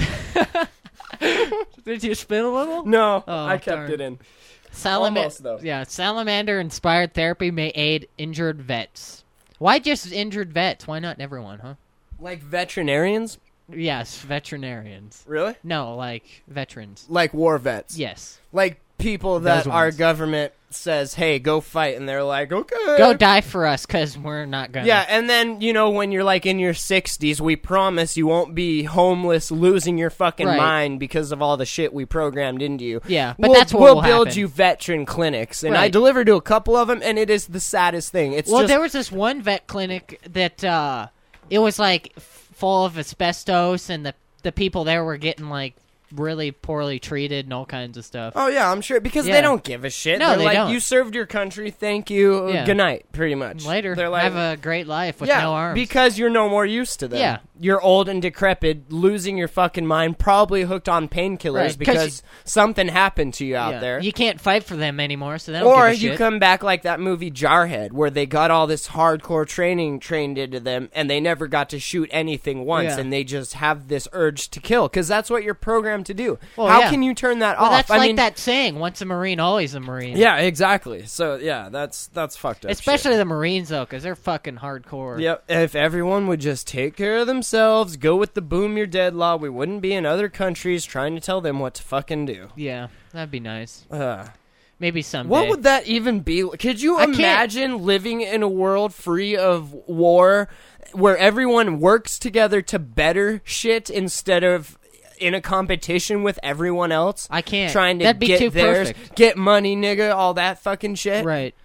Did you spin a little? No, Oh, I kept darn. it in. Almost, though. Yeah, salamander-inspired therapy may aid injured vets. Why just injured vets? Why not everyone, huh? Like veterinarians? Yes, veterinarians. Really? No, like veterans. Like war vets. Yes. Like people that Those our ones. government says, hey, go fight, and they're like, okay. Go die for us, because we're not gonna. Yeah, and then, you know, when you're like in your 60s, we promise you won't be homeless, losing your fucking Right. mind because of all the shit we programmed into you. Yeah, but we'll, that's what we'll will build happen. you veteran clinics, and I Right. delivered to a couple of them, and it is the saddest thing. It's Well, just there was this one vet clinic that it was like full of asbestos, and the people there were getting like really poorly treated and all kinds of stuff. oh yeah, I'm sure because Yeah. they don't give a shit. No, They're they like, don't. you served your country, thank you, Yeah. good night, pretty much. Later, they're like, have a great life with yeah, no arms. because you're no more used to them. Yeah. You're old and decrepit, losing your fucking mind, probably hooked on painkillers Right, 'cause because something happened to you out Yeah. there. You can't fight for them anymore, so they don't Or give a you shit. come back like that movie Jarhead, where they got all this hardcore training trained into them, and they never got to shoot anything once, Yeah. and they just have this urge to kill, because that's what you're programmed to do. Well, How yeah. can you turn that Well, off? that's I like mean, that saying, once a Marine, always a Marine. yeah, exactly. So, yeah, that's fucked up Especially the Marines, though, because they're fucking hardcore. shit. Yep, if everyone would just take care of themselves, go with the boom you're dead law, we wouldn't be in other countries trying to tell them what to fucking do. Yeah, that'd be nice. Ugh. Maybe someday. What would that even be? Could you I can't- imagine living in a world free of war where everyone works together to better shit instead of in a competition with everyone else? I can't. Trying to That'd be get too theirs, perfect. get money, nigga, all that fucking shit. Right.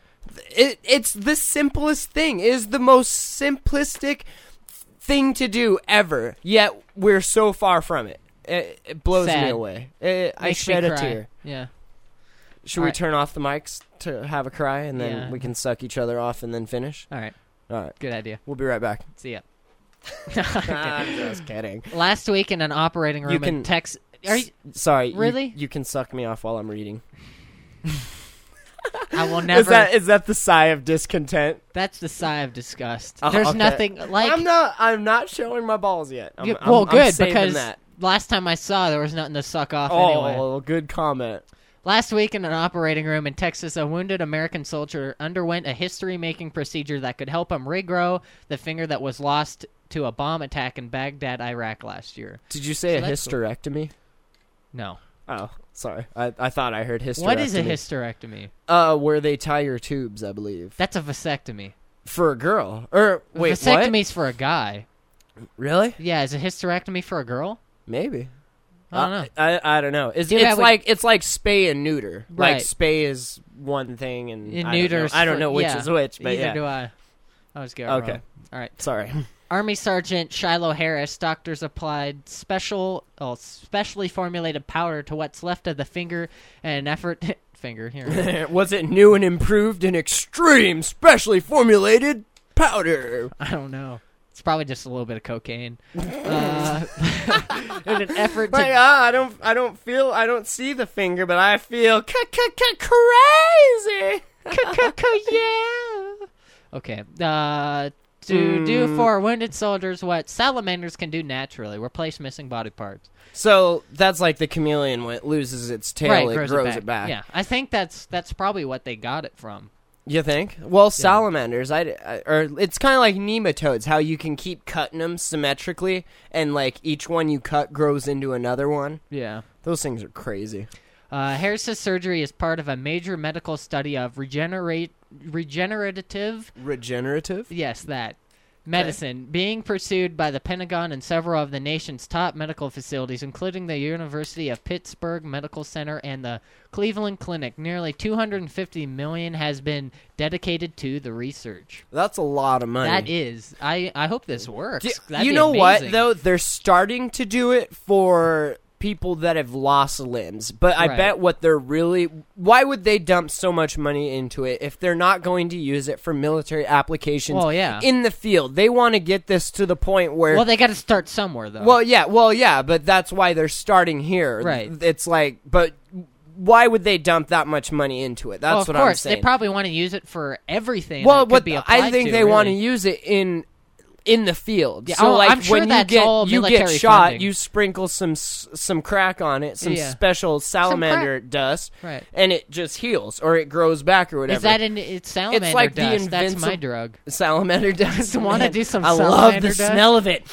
It's the simplest thing. It is the most simplistic thing to do ever. Yet we're so far from it. It blows me Sad. away. I Makes me shed a cry. tear. Yeah. Should we Alright. turn off the mics to have a cry, and then Yeah. we can suck each other off and then finish? All right. All right. Good idea. We'll be right back. See ya. I'm just kidding. Last week in an operating room You can- in Texas. Are you, Sorry. Really? You can suck me off while I'm reading. I will never. Is that the sigh of discontent? That's the sigh of disgust. Oh, There's okay. nothing like. I'm not showing my balls yet. I'm, well, I'm good saving because that. last time I saw there was nothing to suck off Oh, anyway. good comment. Last week in an operating room in Texas, a wounded American soldier underwent a history-making procedure that could help him regrow the finger that was lost to a bomb attack in Baghdad, Iraq last year. Did you say So a that's cool. hysterectomy? No. Oh, sorry. I thought I heard hysterectomy. What is a hysterectomy? Where they tie your tubes, I believe. That's a vasectomy. For a girl. Or wait, what? Vasectomy's for a guy. Really? Yeah, is a hysterectomy for a girl? Maybe. I don't know. I don't know. It's Dude, I would- like spay and neuter. Like Right. spay is one thing, and And I don't know. neuter's I don't for- know which yeah. is which, but Either yeah. do I. I always get it Okay. wrong. All right. Sorry. Army Sergeant Shiloh Harris, doctors applied specially formulated powder to what's left of the finger in an effort... finger, here. Was it new and improved and extreme, specially formulated powder? I don't know. It's probably just a little bit of cocaine. In an effort But to... I don't see the finger, but I feel crazy. yeah. Okay. To do for wounded soldiers what salamanders can do naturally, replace missing body parts. So that's like the chameleon when it loses its tail, Right, it grows it back. Yeah, I think that's probably what they got it from. You think? Well, salamanders, or it's kind of like nematodes, how you can keep cutting them symmetrically, and like each one you cut grows into another one. Yeah. Those things are crazy. Harris's surgery is part of a major medical study of regenerative. Regenerative? Yes, that. Medicine being pursued by the Pentagon and several of the nation's top medical facilities, including the University of Pittsburgh Medical Center and the Cleveland Clinic. Nearly $250 million has been dedicated to the research. That's a lot of money. That is. I hope this works. That'd You be know what, amazing. though? They're starting to do it for people that have lost limbs. But I Right. bet what they're really... Why would they dump so much money into it if they're not going to use it for military applications Well, yeah. in the field? They want to get this to the point where... Well, they got to start somewhere, though. Well, yeah, but that's why they're starting here. Right. It's like, but why would they dump that much money into it? That's well, of what course, I'm saying. they probably want to use it for everything. well, that could what be I applied think to, they want to really. use it in the field. Yeah, so, like I'm sure when that's you all get military shot, funding. you sprinkle some crack on it, some Yeah. special salamander dust, Right. and it just heals or it grows back or whatever. Is that it's salamander like the dust? That's my invincible- drug. salamander dust? Wanna Man, do some I love salamander the dust? smell of it.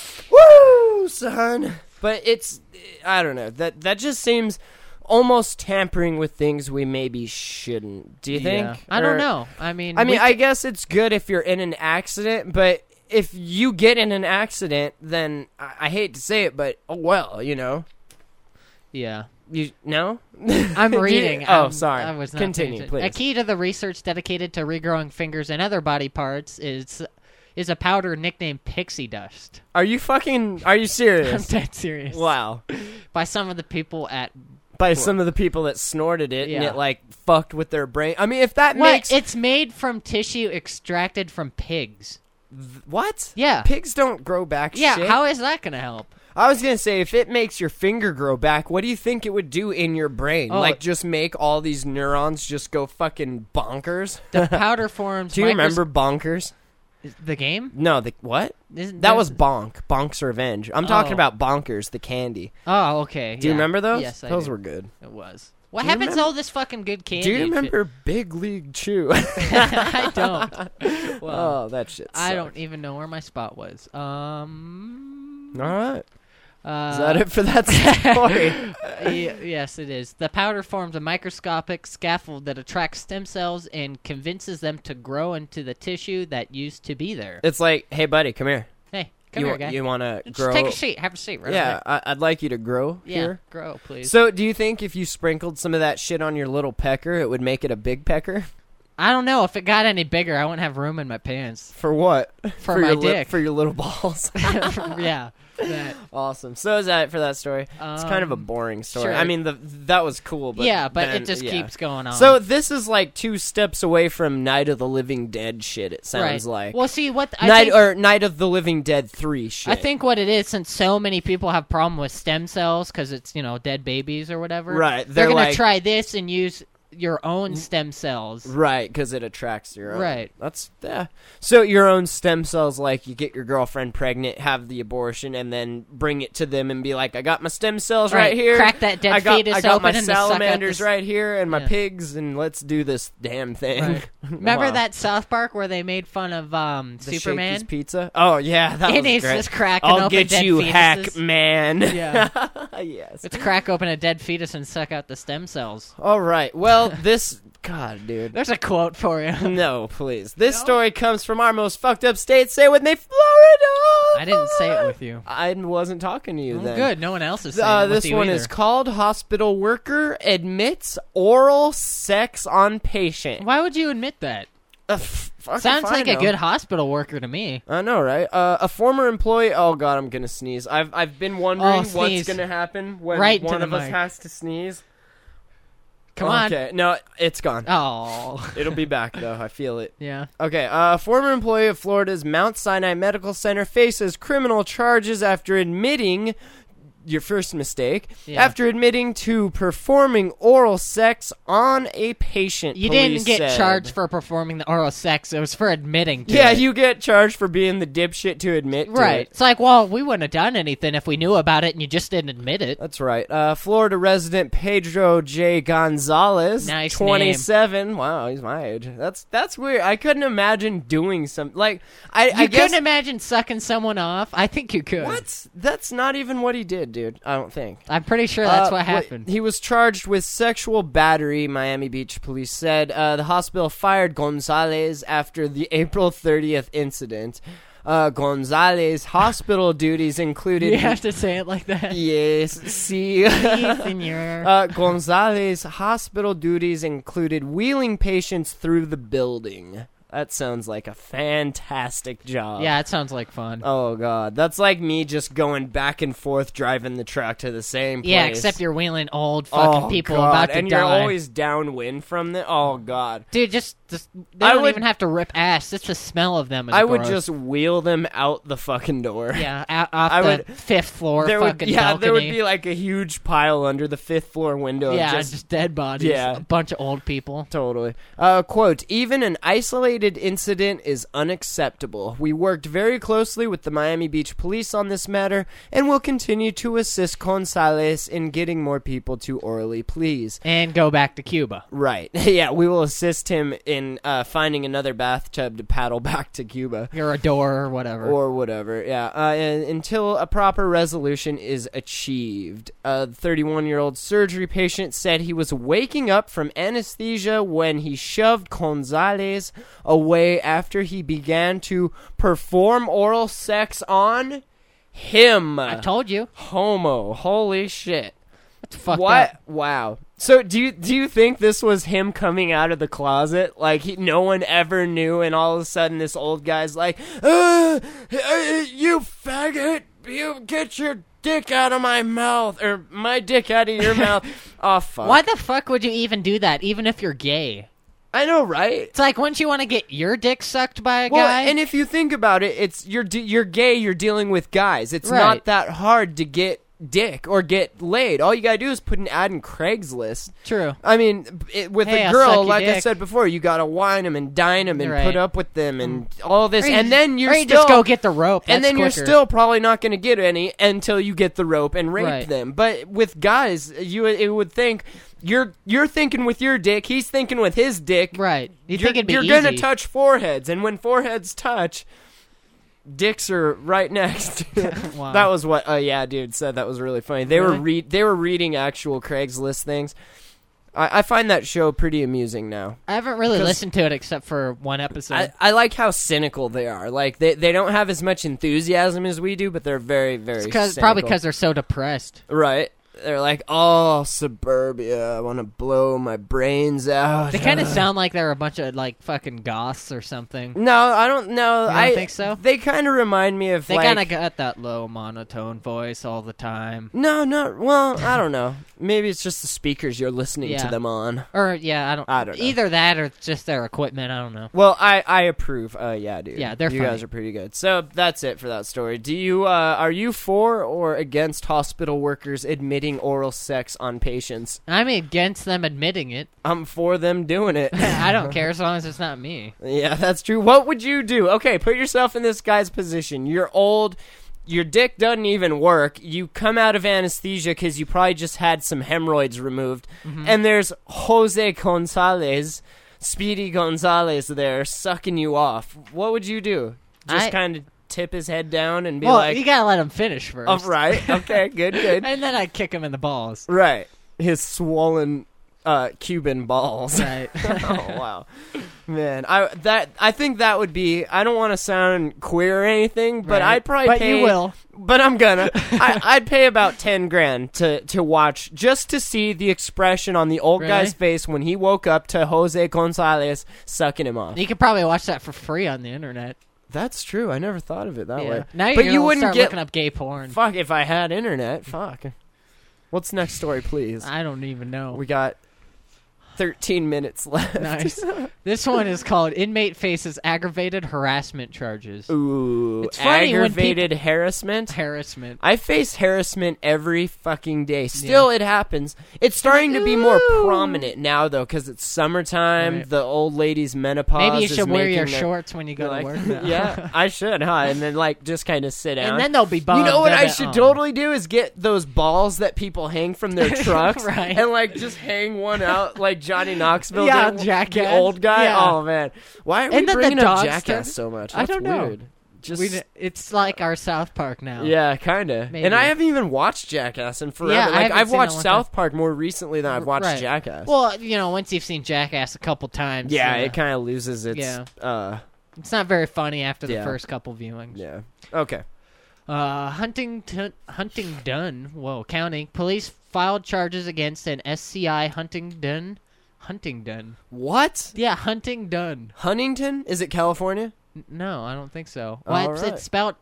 Woo, son! But it's I don't know. That just seems almost tampering with things we maybe shouldn't. Do you think? Yeah. I don't Or- know. I mean, I guess it's good if you're in an accident, but if you get in an accident, then I hate to say it, but oh well, you know. yeah. You no? I'm reading. Oh, I'm- sorry. I was not Continue, paying please. attention. A key to the research dedicated to regrowing fingers and other body parts is a powder nicknamed pixie dust. Are you I'm serious? dead serious. Wow. By some of the people at By some of the people that snorted it and Yeah. it like fucked with their brain. I mean, if that what? makes It's made from tissue extracted from pigs. what? Yeah. Pigs don't grow back Yeah. shit. How is that gonna help? I was going to say, if it makes your finger grow back, what do you think it would do in your brain? Oh. Like, just make all these neurons just go fucking bonkers? The powder forms. Do you remember Bonkers? the game? No, the what? Isn't That there- was Bonk. Bonk's Revenge. I'm talking Oh. about Bonkers, the candy. Oh, okay. Do you yeah. remember those? Yes, I those do. were good. It was. What Do you happens to remember- all this fucking good candy? Do you and shit? remember Big League Chew? I don't. Well, Oh, that shit sucked. I don't even know where my spot was. All right. Uh, Is that it for that story? Yes, it is. The powder forms a microscopic scaffold that attracts stem cells and convinces them to grow into the tissue that used to be there. It's like, hey, buddy, come here. Hey, come you here, guy. you want to Just grow? take a seat. Have a seat. Right Yeah, over I'd like you to grow there. Yeah, here. grow, please. So, do you think if you sprinkled some of that shit on your little pecker, it would make it a big pecker? I don't know. If it got any bigger, I wouldn't have room in my pants. For what? For my your dick. for your little balls. Yeah. That. Awesome. So is that it for that story? It's kind of a boring story. sure. I mean, that was cool, but yeah, but then- it just yeah. keeps going on. So this is like 2 steps away from Night of the Living Dead shit. It sounds right. like Well, see what I think, Night of the Living Dead 3 shit. I think what it is, since so many people have problem with stem cells because it's dead babies or whatever. Right, They're they're gonna like- try this and use your own stem cells. Right, because it attracts your own. Right. That's yeah. So your own stem cells, like you get your girlfriend pregnant, have the abortion, and then bring it to them and be like, "I got my stem cells right, Right, here. crack that dead I got, fetus I got open my and suck out salamanders this-" right here and my Yeah. pigs, and let's do this damn thing." Right. Remember Wow. that South Park where they made fun of The Superman? Shakey's Pizza? Oh yeah, that And was he's great. just cracking I'll open get dead you, fetuses. hack man. Yeah. Yes. Let's crack open a dead fetus and suck out the stem cells. All right. Well, this God, dude. There's a quote for you. No, please. This story comes from our most fucked up state. Say it with me, Florida. I didn't say it with you. I wasn't talking to you Well, then. good. No one else is saying it with This you one either. is called Hospital Worker Admits Oral Sex on Patient. Why would you admit that? Fuck if Sounds I like a know. good hospital worker to me. I know, right? A former employee. Oh God, I'm gonna sneeze. I've been wondering what's sneeze. gonna happen when Right to one the of us mic. has to sneeze. Come on. Okay, no, it's gone. Oh. It'll be back though. I feel it. Yeah. Okay, a former employee of Florida's Mount Sinai Medical Center faces criminal charges after admitting your first mistake. Yeah. After admitting to performing oral sex on a patient. You police didn't get said. charged for performing the oral sex. It was for admitting to Yeah, it. you get charged for being the dipshit to admit to Right. it. It's like, well, we wouldn't have done anything if we knew about it and you just didn't admit it. That's right. Florida resident Pedro J. Gonzalez, Nice 27. Wow, he's my age. That's weird. I couldn't imagine doing something like I You guess couldn't imagine sucking someone off? I think you could. what? That's not even what he did, dude. I don't think. I'm pretty sure that's what Wait, happened. He was charged with sexual battery, Miami Beach police said. The hospital fired Gonzalez after the April 30th incident. Gonzalez's hospital duties included... You have to say it like that. Yes, see... Senor. Gonzalez's hospital duties included wheeling patients through the building. That sounds like a fantastic job. Yeah, it sounds like fun. Oh, God. That's like me just going back and forth driving the truck to the same place. Yeah, except you're wheeling old fucking people about to and die. you're always downwind from the... Oh, God. Dude, they don't even have to rip ass. Just the smell of them is I would gross. just wheel them out the fucking door. Yeah, off the fifth floor fucking balcony. There would be like a huge pile under the fifth floor window. Yeah, of just dead bodies. Yeah. A bunch of old people. Totally. Quote, even an isolated incident is unacceptable. We worked very closely with the Miami Beach police on this matter and will continue to assist Gonzalez in getting more people to orally please. And go back to Cuba. Right. Yeah, we will assist him in finding another bathtub to paddle back to Cuba. Or a door or whatever. Or whatever, yeah. Until a proper resolution is achieved. A 31-year-old surgery patient said he was waking up from anesthesia when he shoved Gonzalez away after he began to perform oral sex on him. I told you. Homo. Holy shit. That's fucked What? up. Wow. So do you think this was him coming out of the closet? Like no one ever knew, and all of a sudden this old guy's like, you faggot, you get your dick out of my mouth, or my dick out of your mouth. Oh, fuck. Why the fuck would you even do that, even if you're gay? I know, right? It's like, wouldn't you want to get your dick sucked by a Well, guy? and if you think about it, it's you're gay, you're dealing with guys. It's Right. not that hard to get dick or get laid. All you gotta do is put an ad in Craigslist. True. I mean, with Hey, a I'll girl, suck your like I dick. said before, you gotta wine them and dine them and Right. put up with them and all this, Or you and then you're or you still just go get the rope. and That's then you're quicker. still probably not going to get any until you get the rope and rape Right. them. But with guys, it would think you're thinking with your dick, he's thinking with his dick. Right. You You're, think it'd be you're easy. gonna touch foreheads, and when foreheads touch, dicks are right next. Wow. That was what dude said. That was really funny. They were reading actual Craigslist things. I find that show pretty amusing now. I haven't really 'Cause- listened to it except for one episode. I like how cynical they are. Like they don't have as much enthusiasm as we do, but they're very, very Probably because they're so depressed. right. They're like, oh, suburbia, I want to blow my brains out. They kind of sound like they're a bunch of like fucking goths or something. No, I don't know. You don't think so? They kind of remind me of They like... kind of got that low monotone voice all the time. No, well, I don't know. Maybe it's just the speakers you're listening to Yeah. them on. Or yeah, I don't know. Either that or just their equipment. I don't know. Well, I approve. Yeah, dude. Yeah, they're you funny. guys are pretty good. So that's it for that story. Do you are you for or against hospital workers admitting oral sex on patients? I'm against them admitting it. I'm for them doing it. I don't care as long as it's not me. Yeah, that's true. What would you do? Okay, put yourself in this guy's position. You're old. Your dick doesn't even work. You come out of anesthesia because you probably just had some hemorrhoids removed. Mm-hmm. And there's Jose Gonzalez, Speedy Gonzalez there sucking you off. What would you do? Just kind of tip his head down and be Well, like... you gotta let him finish first. Oh, right. Okay, good. And then I kick him in the balls. Right. His swollen Cuban balls. Right. Oh, wow. Man, I think that would be... I don't want to sound queer or anything, but Right. I'd probably But pay... you will. But I'm gonna. I'd pay about $10,000 to watch, just to see the expression on the old Really? guy's face when he woke up to Jose Gonzalez sucking him off. You could probably watch that for free on the internet. That's true. I never thought of it that way. Now but you're you gonna wouldn't start get... looking up gay porn. Fuck, if I had internet. Fuck. What's next story, please? I don't even know. We got 13 minutes left. Nice. This one is called Inmate Faces Aggravated Harassment Charges. Ooh, It's funny when aggravated harassment. Harassment. I face harassment every fucking day. Still, it happens. It's starting to be more prominent now, though, because it's summertime. Right. The old lady's menopause. Maybe you is should wear your making shorts when you go like, to work. now. Yeah, I should, huh? And then just kind of sit down. And then they'll be bummed. You know what that I it- should oh. totally do is get those balls that people hang from their trucks, Right. and just hang one out like Johnny Knoxville, Yeah, did, Jackass. the old guy. Yeah. Oh man, why are we And then the bringing up dogs Jackass turn- so much? I That's don't know. weird. Just It's like our South Park now. yeah, kind of. Maybe. And I haven't even watched Jackass in forever. Yeah, I haven't I've seen watched it in a long South Park more recently than I've watched Right. Jackass. Well, once you've seen Jackass a couple times. yeah, it kind of loses its. Yeah. It's not very funny after the Yeah. first couple viewings. Yeah. Okay. Huntingdon, County police filed charges against an Huntingdon Huntingdon. What? Yeah, Huntingdon. Huntington? Is it California? No, I don't think so. All Well, right. it's spelled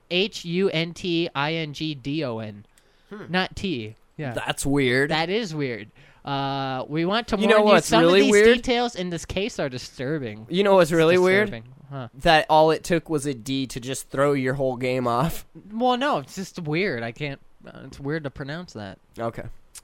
Huntingdon, not T. Yeah, That's weird. that is weird. We want to You warn know you. what's Some really of these weird? details in this case are disturbing. You know what's really weird? Disturbing. Huh. That all it took was a D to just throw your whole game off. Well, no, it's just weird. I can't. It's weird to pronounce that. Okay.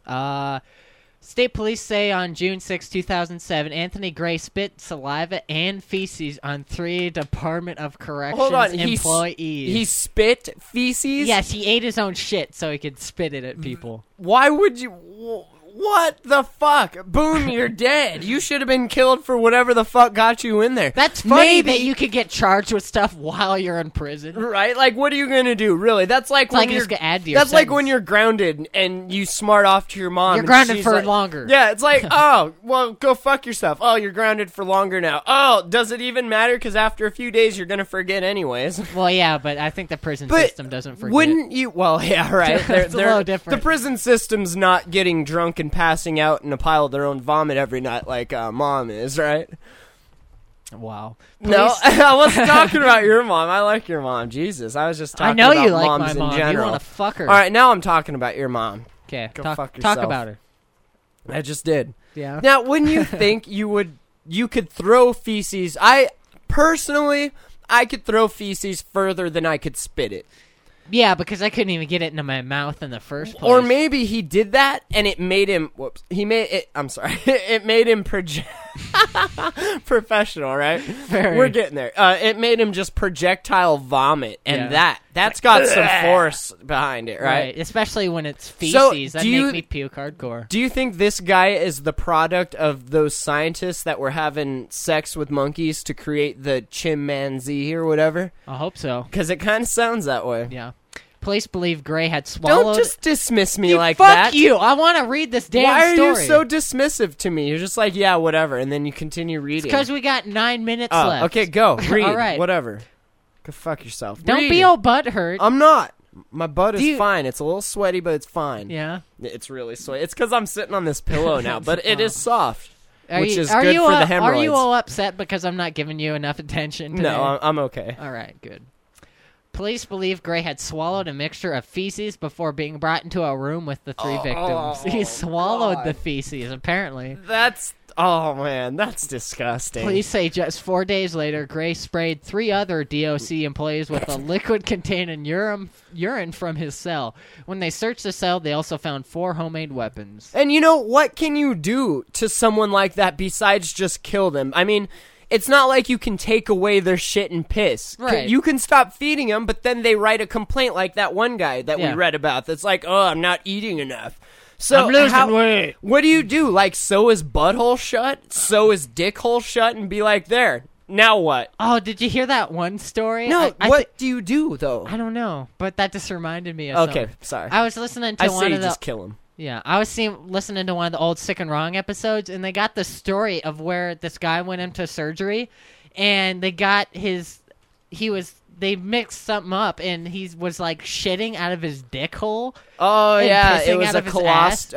State police say on June 6, 2007, Anthony Gray spit saliva and feces on 3 Department of Corrections Hold on. employees. He spit feces? Yes, he ate his own shit so he could spit it at people. Why would you... What the fuck? Boom, you're dead. You should have been killed for whatever the fuck got you in there. That's funny Maybe- that you could get charged with stuff while you're in prison. Right? Like, what are you gonna do? Really? That's like when like you're... it's gonna add to your That's like sentence. when you're grounded and you smart off to your mom. You're and grounded she's for like- longer. Yeah, it's like, oh, well, go fuck yourself. Oh, you're grounded for longer now. Oh, does it even matter? Because after a few days, you're gonna forget anyways. Well, yeah, but I think the prison But system doesn't forget. wouldn't you? Well, yeah, right. It's a little different. The prison system's not getting drunk and passing out in a pile of their own vomit every night like mom is, right? Wow. No, Police- I wasn't talking about your mom. I like your mom. Jesus, I was just talking I know about you like moms my in mom. You general. want to fuck her. All right, now I'm talking about your mom. Okay, Go talk, fuck talk yourself. about her. I just did. Yeah. Now, wouldn't you think you could throw feces? I personally could throw feces further than I could spit it. Yeah, because I couldn't even get it into my mouth in the first place. Or maybe he did that and it made him I'm sorry. It made him professional, right? Very. We're getting there. It made him just projectile vomit, and Yeah. that's got some force behind it, right? Especially when it's feces. So, that do you- make me puke hardcore. Do you think this guy is the product of those scientists that were having sex with monkeys to create the chimpanzee or whatever? I hope so. Because it kind of sounds that way. Yeah. Police believe Gray had swallowed... Don't just dismiss me like Fuck that. you! I want to read this damn Why story. are you so dismissive to me? You're just like, yeah, whatever, and then you continue reading. Because we got 9 minutes Oh, left. okay, go. Read. All right. Whatever. Go fuck yourself. Don't Read. be all butthurt. I'm not. My butt is Do you- fine. It's a little sweaty, but it's fine. Yeah. It's really sweaty. It's because I'm sitting on this pillow now, but it is soft, Are which you, is are good you for all, the hemorrhoids. Are you all upset because I'm not giving you enough attention today? No, I'm okay. All right, good. Police believe Gray had swallowed a mixture of feces before being brought into a room with the 3 victims. He swallowed the feces, apparently. Oh, man, that's disgusting. Police say just 4 days later, Gray sprayed 3 other DOC employees with a liquid containing urine from his cell. When they searched the cell, they also found 4 homemade weapons. And you know, what can you do to someone like that besides just kill them? I mean, it's not like you can take away their shit and piss. Right. You can stop feeding them, but then they write a complaint like that one guy that Yeah. we read about that's like, oh, I'm not eating enough. So I'm losing weight. What do you do? Like, sew his butthole shut? Sew his dick hole shut and be like, there, now what? Oh, did you hear that one story? No, I what do you do, though? I don't know, but that just reminded me of Okay, something. sorry. I was listening to I one say you of the just kill him. Yeah, I was listening to one of the old Sick and Wrong episodes, and they got the story of where this guy went into surgery, and they got they mixed something up, and he was like shitting out of his dick hole. Oh, and yeah, pissing it was out a of his ass.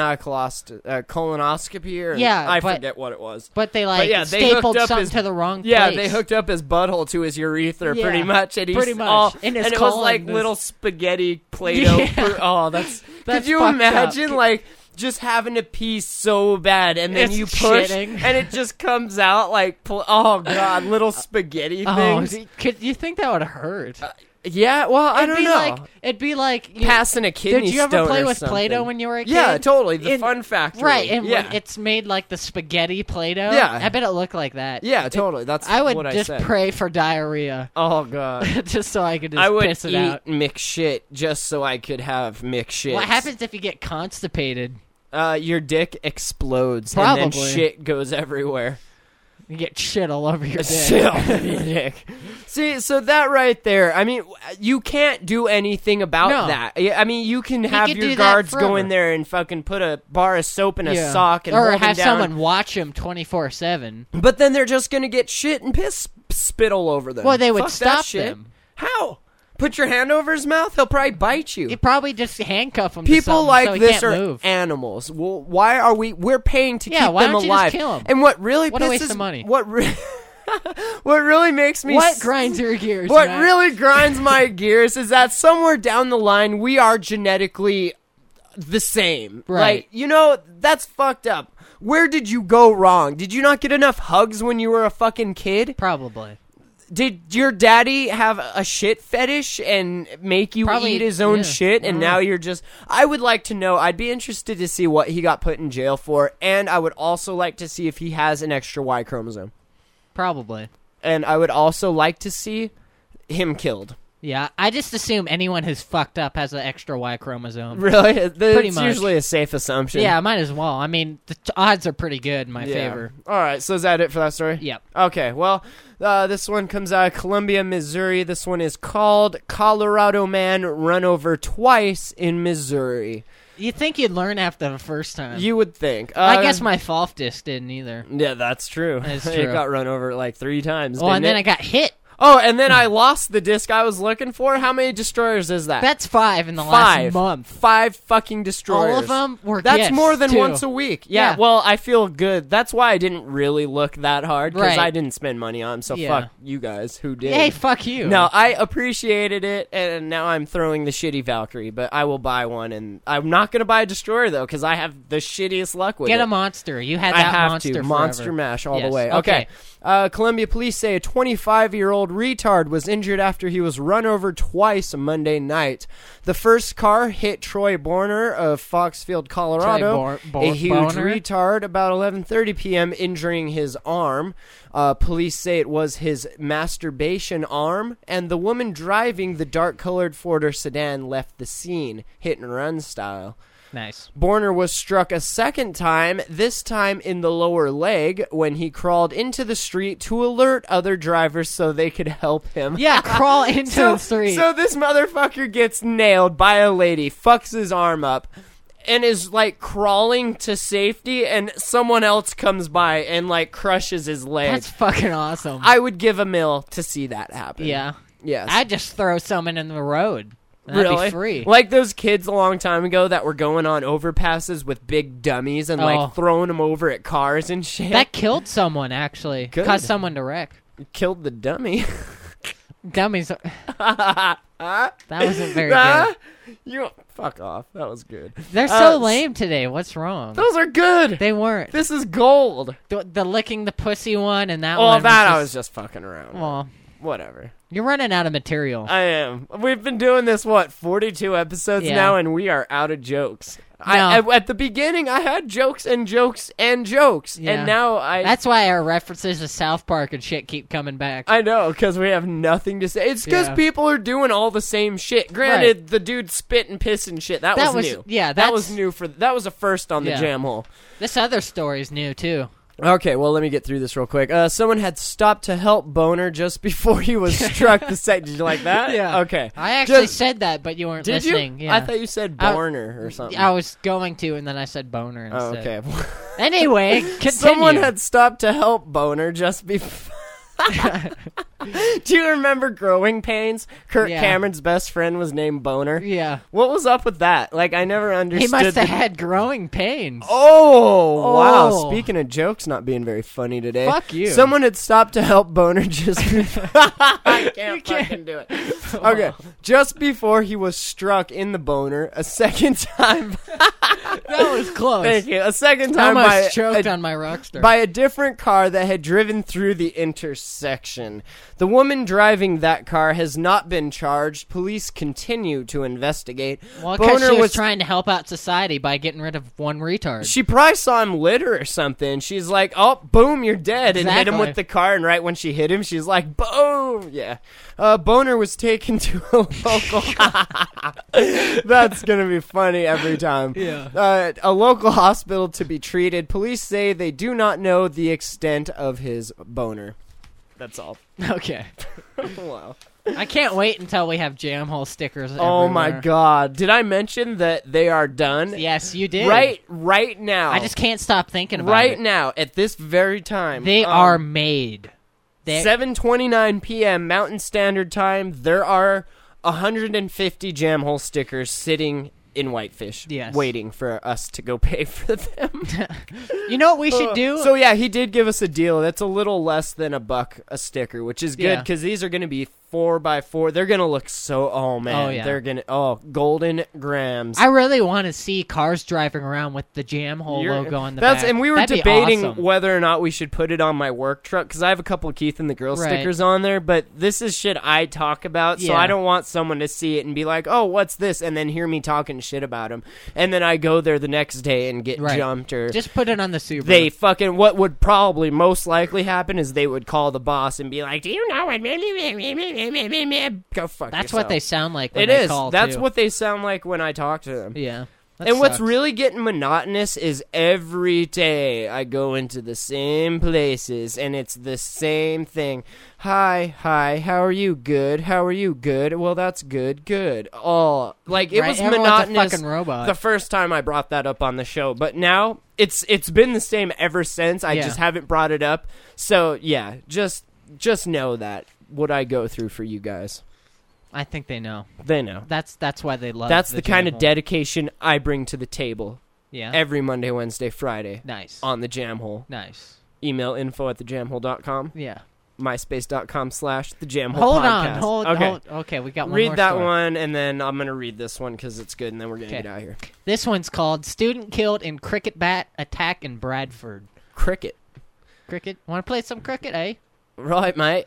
colonoscopy, or Yeah, I but- forget what it was. But they like yeah, they stapled hooked up something his- to the wrong Yeah, place. they hooked up his butthole to his urethra, Yeah, pretty much, and he's pretty much. all, And his and it was colon like was- little spaghetti Play-Doh. Yeah. Oh, that's That's could you fucked imagine, up. like, just having to pee so bad, and then It's you push, shitting. and it just comes out like, oh god, little spaghetti Oh, things. could you think that would hurt? Yeah, well, I don't know. It'd be like Passing a kidney Did you ever stone play or with Play-Doh something. when you were a kid? Yeah, totally. The In- Fun Factory. Right, and yeah. when it's made like the spaghetti Play-Doh. Yeah. I bet it looked like that. Yeah, totally. That's I would what just I said. pray for diarrhea, Oh god. just so I could just I would piss it eat out. McShit just so I could have McShit. What happens if you get constipated? Your dick explodes and Probably. then shit goes everywhere. You get shit all over your dick. Shit all over your dick. See, so that right there, I mean, you can't do anything about No. that. I mean, you can have could your do that guards go forever. in there and fucking put a bar of soap in a Yeah. sock and or hold have him down. someone watch him 24/7. But then they're just gonna get shit and piss spit all over them. Well, they would Fuck stop that shit. them. How? Put your hand over his mouth, he'll probably bite you. You probably just handcuff him. People to something like so he this can't are move. animals. Well, why are we're paying to Yeah, keep why them don't you just alive. kill 'em? And what really What a pisses waste of money. What really makes me What grinds your gears? What Matt? really grinds my gears is that somewhere down the line we are genetically the same. Right. Like, that's fucked up. Where did you go wrong? Did you not get enough hugs when you were a fucking kid? Probably. Did your daddy have a shit fetish and make you Probably, eat his own yeah. shit, and now you're just... I would like to know. I'd be interested to see what he got put in jail for, and I would also like to see if he has an extra Y chromosome. Probably. And I would also like to see him killed. Yeah, I just assume anyone who's fucked up has an extra Y chromosome. Really? Pretty It's much. usually a safe assumption. Yeah, might as well. I mean, the odds are pretty good in my Yeah. favor. All right, so is that it for that story? Yep. Okay, well, this one comes out of Columbia, Missouri. This one is called Colorado Man Run Over Twice in Missouri. You'd think you'd learn after the first time. You would think. I guess my FOF disc didn't either. Yeah, that's true. That's It true. got run over like 3 times. Well, and didn't then it? I got hit. Oh, and then I lost the disc I was looking for. How many destroyers is that? That's 5 in the 5 last month. 5 fucking destroyers. All of them were That's gifts, more than too. once a week. Yeah, Yeah. well, I feel good. That's why I didn't really look that hard, because Right. I didn't spend money on them, so Yeah. fuck you guys who did. Hey, fuck you. No, I appreciated it, and now I'm throwing the shitty Valkyrie, but I will buy one, and I'm not going to buy a destroyer, though, because I have the shittiest luck with it. Get a monster. You had I that have monster to. forever. Monster Mash all the Yes. way. Okay. Columbia police say a 25-year-old retard was injured after he was run over twice Monday night. The first car hit Troy Borner of Foxfield, Colorado, a huge Boner? retard, about 11:30 p.m., injuring his arm. Police say it was his masturbation arm, and the woman driving the dark-colored Ford or sedan left the scene, hit-and-run style. Nice. Borner was struck a second time, this time in the lower leg, when he crawled into the street to alert other drivers so they could help him. Yeah, crawl into the street. So this motherfucker gets nailed by a lady, fucks his arm up, and is, like, crawling to safety, and someone else comes by and, like, crushes his leg. That's fucking awesome. I would give $1 million to see that happen. yeah. Yes. I'd just throw someone in the road. That'd Really? be free. Like those kids a long time ago that were going on overpasses with big dummies and Oh. like throwing them over at cars and shit. That killed someone, actually. Good. Caused someone to wreck. killed the dummy. Dummies. That wasn't very Ah, good. you fuck off. That was good. They're so lame today. What's wrong? Those are good. They weren't. This is gold. The licking the pussy one and that Well, one. that I just, was just fucking around. Well, Whatever. you're running out of material. I am. We've been doing this 42 episodes Yeah. now, and we are out of jokes. No. At the beginning, I had jokes and jokes and jokes, Yeah. and now That's why our references to South Park and shit keep coming back. I know, because we have nothing to say. It's because Yeah. people are doing all the same shit. Granted, the dude spit and piss and shit. That was new. yeah, that was that's- new that was a first on the Yeah. jam hole. This other story's new too. Okay, well, let me get through this real quick. Someone had stopped to help Boner just before he was struck the second. Did you like that? Yeah. Okay. I actually Just- said that, but you weren't Did listening. you? Yeah. I thought you said Borner or something. I was going to, and then I said boner Oh, instead. okay. Anyway, continue. Someone had stopped to help Boner just before. Do you remember Growing Pains? Kirk Yeah. Cameron's best friend was named Boner. Yeah. What was up with that? Like, I never understood. He must the- have had growing pains. Oh, wow. Oh. Speaking of jokes not being very funny today. Fuck you. Someone had stopped to help Boner just before. I can't fucking do it. Okay. Just before he was struck in the Boner a second time. That was close. Thank you. A second I time by almost choked on my Rockstar. by a different car that had driven through the intersection. The woman driving that car has not been charged. Police continue to investigate. well, because Boner she was trying to help out society by getting rid of one retard. She probably saw him litter or something. She's like, oh, boom, you're dead. And hit him Exactly. with the car. And right when she hit him, she's like, boom. Yeah. Boner was taken to a local... That's going to be funny every time. Yeah. A local hospital to be treated. Police say they do not know the extent of his boner. That's all. Okay. Wow. I can't wait until we have jam hole stickers Oh my everywhere. God. Did I mention that they are done? Yes, you did. Right now. I just can't stop thinking about right it. now, at this very time. They are made. They 7:29 p.m. Mountain Standard Time. There are 150 jam hole stickers sitting in Whitefish, Yes. waiting for us to go pay for them. You know what we should do? So yeah, he did give us a deal. That's a little less than $1 a sticker, which is good Yeah. because these are going to be 4x4. They're going to look so. Oh man, Oh, yeah. they're going to golden grams. I really want to see cars driving around with the Jam Hole You're- logo on the that's back. and we were That'd be debating awesome. whether or not we should put it on my work truck because I have a couple of Keith and the Girl Right. stickers on there, but this is shit I talk about, so Yeah. I don't want someone to see it and be like, "Oh, what's this?" and then hear me talking shit about them, and then I go there the next day and get Right. jumped or Just put it on the Subaru. they fucking what would probably most likely happen is they would call the boss and be like, "Do you know what?" Go fuck That's yourself. what they sound like when It they is. call, That's too. what they sound like when I talk to them. Yeah. That And what's sucks. really getting monotonous is every day I go into the same places and it's the same thing. Hi, how are you? Good. How are you? Good. Well, that's good. Oh, like it Right, was everyone's a monotonous fucking robot. the first time I brought that up on the show, but now it's been the same ever since. I Yeah. just haven't brought it up. So, yeah, just know that what I go through for you guys. I think they know. They know. That's why they love. That's the kind Jam of Hole. dedication I bring to the table Yeah. every Monday, Wednesday, Friday Nice. on the Jam Hole. Nice. Email info@thejamhole.com. Yeah. MySpace.com/thejamhole Hold podcast. on. Okay. Okay, we got one Read more that story. one, and then I'm going to read this one because it's good, and then we're going to Okay. get out of here. This one's called "Student Killed in Cricket Bat Attack in Bradford." Cricket. Cricket. Want to play some cricket, eh? Right, mate.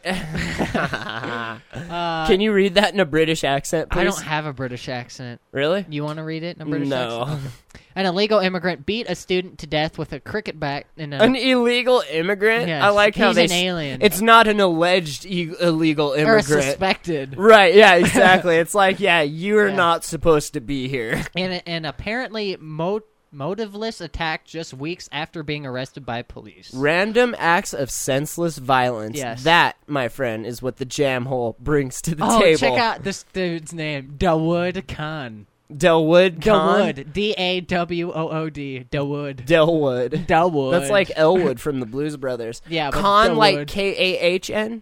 Can you read that in a British accent, please? I don't have a British accent. Really? You want to read it in a British No. accent? An illegal immigrant beat a student to death with a cricket bat in a... An illegal immigrant? Yes, I like how he's they... an alien. It's not an alleged illegal or immigrant. suspected. Right, yeah, exactly. It's like, yeah, you're Yeah. not supposed to be here. In an apparently motiveless attack just weeks after being arrested by police. Random acts of senseless violence. Yes. That, my friend, is what the Jam Hole brings to the Oh, table. check out this dude's name. Dawood Khan. Delwood Khan? Dawood. Dawood. Dawood. Delwood. Dawood. That's like Elwood from the Blues Brothers. Yeah, but Khan, like Dawood. Kahn?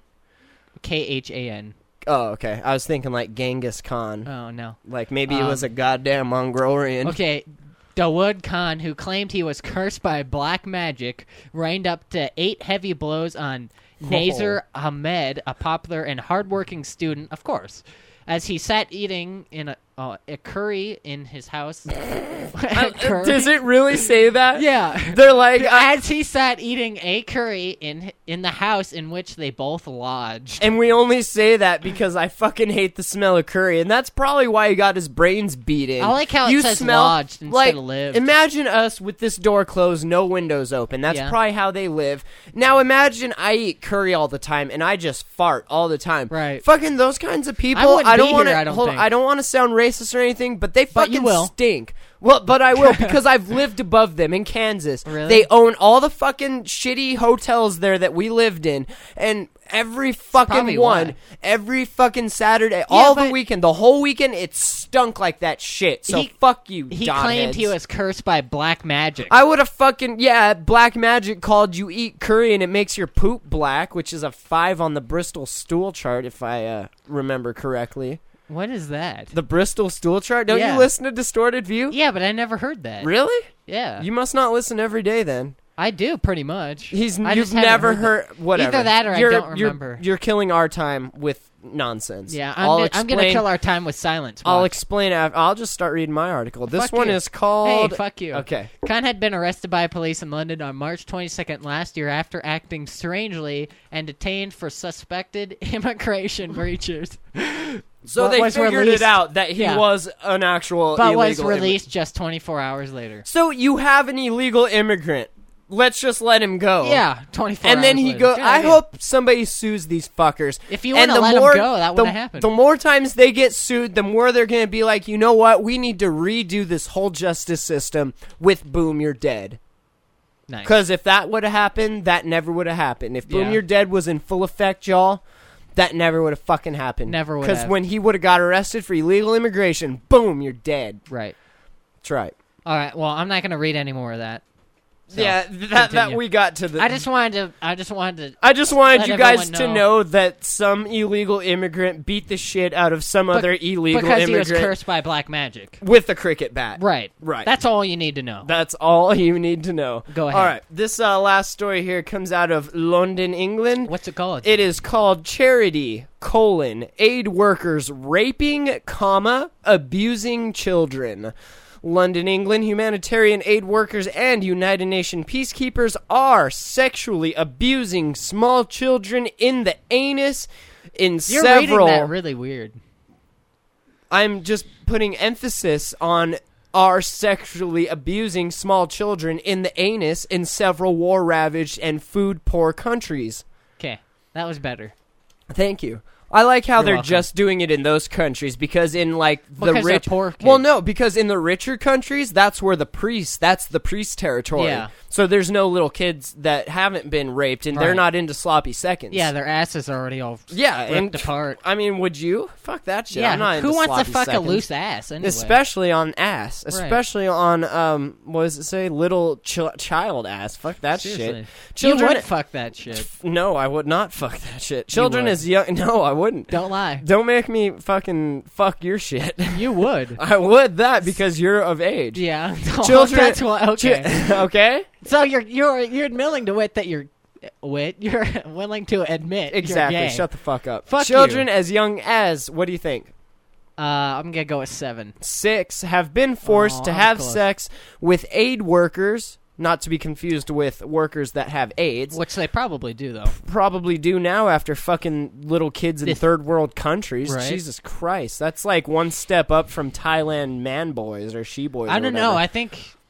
Khan. Oh, okay. I was thinking like Genghis Khan. Oh, no. Like maybe it was a goddamn Mongolian. Okay, Dawood Khan, who claimed he was cursed by black magic, rained up to 8 heavy blows on Nazir Ahmed, a popular and hardworking student, of course, as he sat eating in a curry in his house. Curry? Does it really say that? Yeah. They're like, As he sat eating a curry in the house in which they both lodged. and we only say that because I fucking hate the smell of curry, and that's probably why he got his brains beat in. I like how it you says smell, lodged instead like, of lived. Imagine us with this door closed, no windows open. That's Yeah. probably how they live. Now imagine I eat curry all the time, and I just fart all the time. Right. Fucking those kinds of people. wouldn't I don't be want here, I don't to. think. I don't want to sound racist or anything, but they But you fucking will. stink. Well, but I will because I've lived above them in Kansas. Really? They own all the fucking shitty hotels there that we lived in, and every fucking probably one, why. every fucking Saturday, all the but- weekend, the whole weekend, it stunk like that shit. So fuck you, He dotheads. claimed he was cursed by black magic. I would have fucking black magic called you eat curry and it makes your poop black, which is a 5 on the Bristol stool chart if I remember correctly. What is that? The Bristol stool chart? Don't Yeah. you listen to Distorted View? Yeah, but I never heard that. Really? Yeah. You must not listen every day then. I do, pretty much. I You've just haven't never heard whatever. Either that or I don't remember. You're killing our time with nonsense. Yeah, I'll I'm going to explain- kill our time with silence. I'll Watch. explain after. I'll just start reading my article. This Fuck one you. is called. Hey, fuck you. Okay. Khan had been arrested by police in London on March 22nd last year after acting strangely and detained for suspected immigration breaches. So But they was figured released- it out that he yeah. was an actual But illegal was immigrant. released just 24 hours later. So you have an illegal immigrant. Let's just let him go. Yeah, 24 hours And then he later. goes. Good I idea. hope somebody sues these fuckers. If you And would've the let 'em more- go, that the- would've happened. The more times they get sued, the more they're going to be like, you know what? We need to redo this whole justice system with boom, you're dead. Nice. Because if that would have happened, that never would have happened. If boom, Yeah. you're dead was in full effect, y'all, that never would have fucking happened. Never would Because have. when he would have got arrested for illegal immigration, boom, you're dead. Right. That's right. All right, well, I'm not going to read any more of that. So, yeah, that continue. we got to the. I just wanted to. I just wanted let you guys everyone to know. know that some illegal immigrant beat the shit out of some other illegal because he was immigrant cursed by black magic. with a cricket bat. Right. Right. That's all you need to know. That's all you need to know. Go ahead. All right. This last story here comes out of London, England. What's it called? It is called Charity, aid workers raping, abusing children. London, England, humanitarian aid workers and United Nations peacekeepers are sexually abusing small children in the anus in You're several... reading that really weird. I'm just putting emphasis on are sexually abusing small children in the anus in several war-ravaged and food-poor countries. Okay, that was better. Thank you. I like how You're they're welcome. just doing it in those countries because in like the Because they're rich, poor kids. well, no, because in the richer countries, that's where that's the priest territory. Yeah. So there's no little kids that haven't been raped, and they're Right. not into sloppy seconds. Yeah, their asses are already all yeah, ripped and apart. I mean, would you? Fuck that shit. Yeah, I'm not who into wants to sloppy fuck seconds. a loose ass anyway? Especially on ass. Right. Especially on what does it say? Little child ass. Fuck that Seriously. shit. Children. You would fuck that shit. No, I would not fuck that shit. Children would. as young. No, I wouldn't. Don't lie. Don't make me fucking fuck your shit. You would. I would that because you're of age. Yeah. Children. That's why. Okay. Okay. So you're admitting to it that you're willing to admit Exactly. You're gay. Shut the fuck up. Fuck Children you. as young as. What do you think? I'm gonna go with 7. 6 have been forced Oh, to I'm have close. sex with aid workers. Not to be confused with workers that have AIDS. Which they probably do though. Probably do now after fucking little kids in This- third world countries. Right. Jesus Christ. That's like one step up from Thailand man boys or she boys. I or don't know. whatever.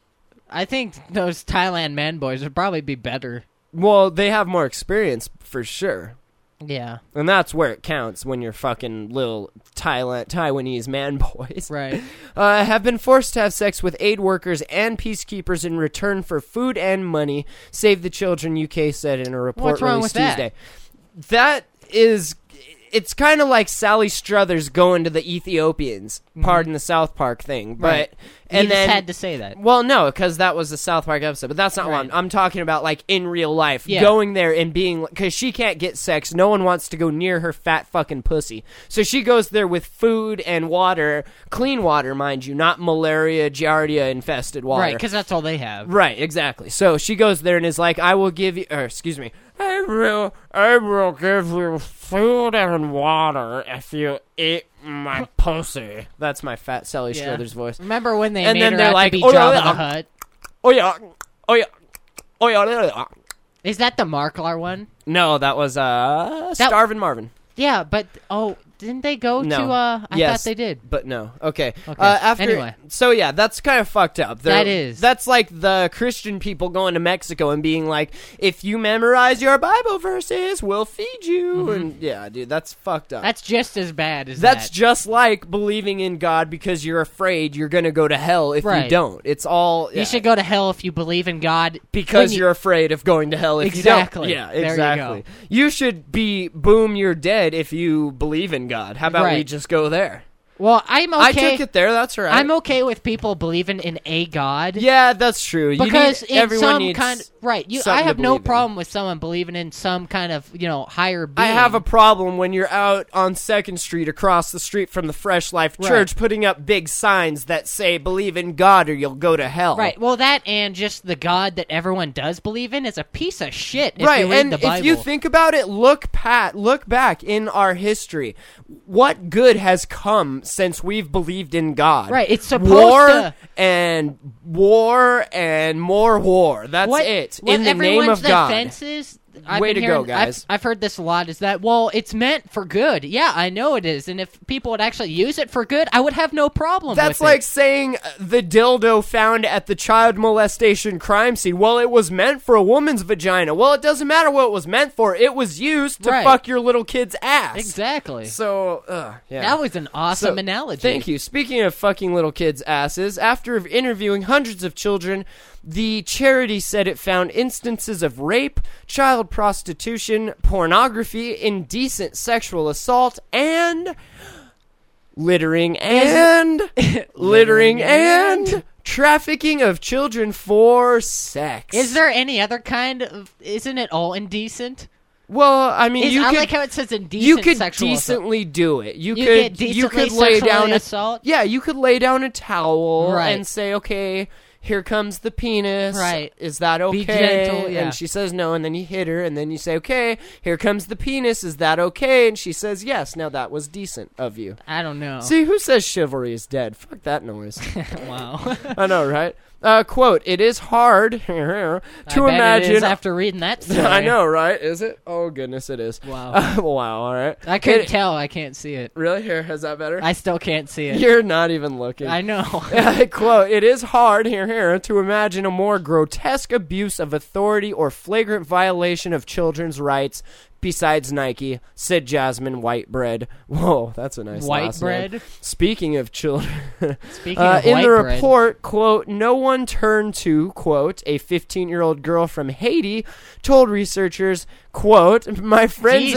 I think those Thailand man boys would probably be better. Well, they have more experience for sure. Yeah. And that's where it counts when you're fucking little Taiwanese man boys. Right. Have been forced to have sex with aid workers and peacekeepers in return for food and money, Save the Children UK said in a report What's wrong released with that? Tuesday. That is... It's kind of like Sally Struthers going to the Ethiopians, pardon the South Park thing, but Mm-hmm. Right. and you then just had to say that. well, no, because that was the South Park episode, but that's not what Right. I'm talking about. Like in real life, Yeah. going there and being because she can't get sex, no one wants to go near her fat fucking pussy, so she goes there with food and water, clean water, mind you, not malaria, giardia infested water. Right, because that's all they have. Right, exactly. So she goes there and is like, "I will give you," or excuse me, I will give you food and water if you eat my pussy." That's my fat Sally Yeah. Struthers voice. Remember when they And made then her they're out like, to be "Oh, Jabba yeah, the Hutt? Oh yeah, oh yeah, oh yeah. Is that the Marklar one? No, that was Starvin' Marvin. Yeah, but didn't they go No. to? I Yes. thought they did. But no. Okay. Okay. After, Anyway. So yeah, that's kind of fucked up. That is. That's like the Christian people going to Mexico and being like, "If you memorize your Bible verses, we'll feed you." And yeah, dude, that's fucked up. That's just as bad as That's that. just like believing in God because you're afraid you're gonna go to hell if you Right. don't. It's all You should go to hell if you believe in God. because when you're afraid of going to hell if Exactly. you don't. Yeah, There you exactly. go. You should be boom, you're dead if you believe in God. How about we Right. just go there? Well, I'm okay. I took it there. That's right. I'm okay with people believing in a God. Yeah, that's true. You Because need, in everyone some needs kind, right? I something to have no believe in. problem with someone believing in some kind of higher being. I have a problem when you're out on 2nd Street across the street from the Fresh Life Right. Church putting up big signs that say believe in God or you'll go to hell. Right. Well, that and just the God that everyone does believe in is a piece of shit. If Right, you read and the Bible. if you think about it, look back in our history. What good has come since we've believed in God? Right, it's supposed war to- and war and more war. That's what, it. what In the name everyone's of God. defense is, I've Way been to go, hearing- guys. I've heard this a lot. Is that it's meant for good? Yeah, I know it is. And if people would actually use it for good, I would have no problem. That's with like it. saying the dildo found at the child molestation crime scene. Well, it was meant for a woman's vagina. Well, it doesn't matter what it was meant for. It was used to Right. fuck your little kid's ass. Exactly. So, yeah. That was an awesome So, analogy. Thank you. Speaking of fucking little kids' asses, after interviewing hundreds of children, the charity said it found instances of rape, child prostitution, pornography, indecent sexual assault, and littering and trafficking of children for sex. Is there any other kind of? Isn't it all indecent? Well, I mean, I like how it says indecent. You could sexual decently do it. You get you could decently lay sexually down assault? Yeah, you could lay down a towel Right. and say, "Okay, here comes the penis. Right. Is that okay?" Be gentle, yeah. And she says no, and then you hit her, and then you say, "Okay, here comes the penis. Is that okay?" And she says yes. Now that was decent of you. I don't know. See, who says chivalry is dead? Fuck that noise. Wow. I know, right? Quote, "It is hard to I bet imagine." it is after reading that story. I know, right? Is it? Oh, goodness, it is. Wow. Wow, all right. I couldn't tell. I can't see it. Really? Here, is that better? I still can't see it. You're not even looking. I know. Quote, "It is hard, here, to imagine a more grotesque abuse of authority or flagrant violation of children's rights besides Nike," said Jasmine Whitebread. Whoa, that's a nice last name. Whitebread? Speaking of children. Speaking of in the Whitebread. report, quote, "No one turned to," quote, "a 15-year-old girl from Haiti told researchers, quote, my friends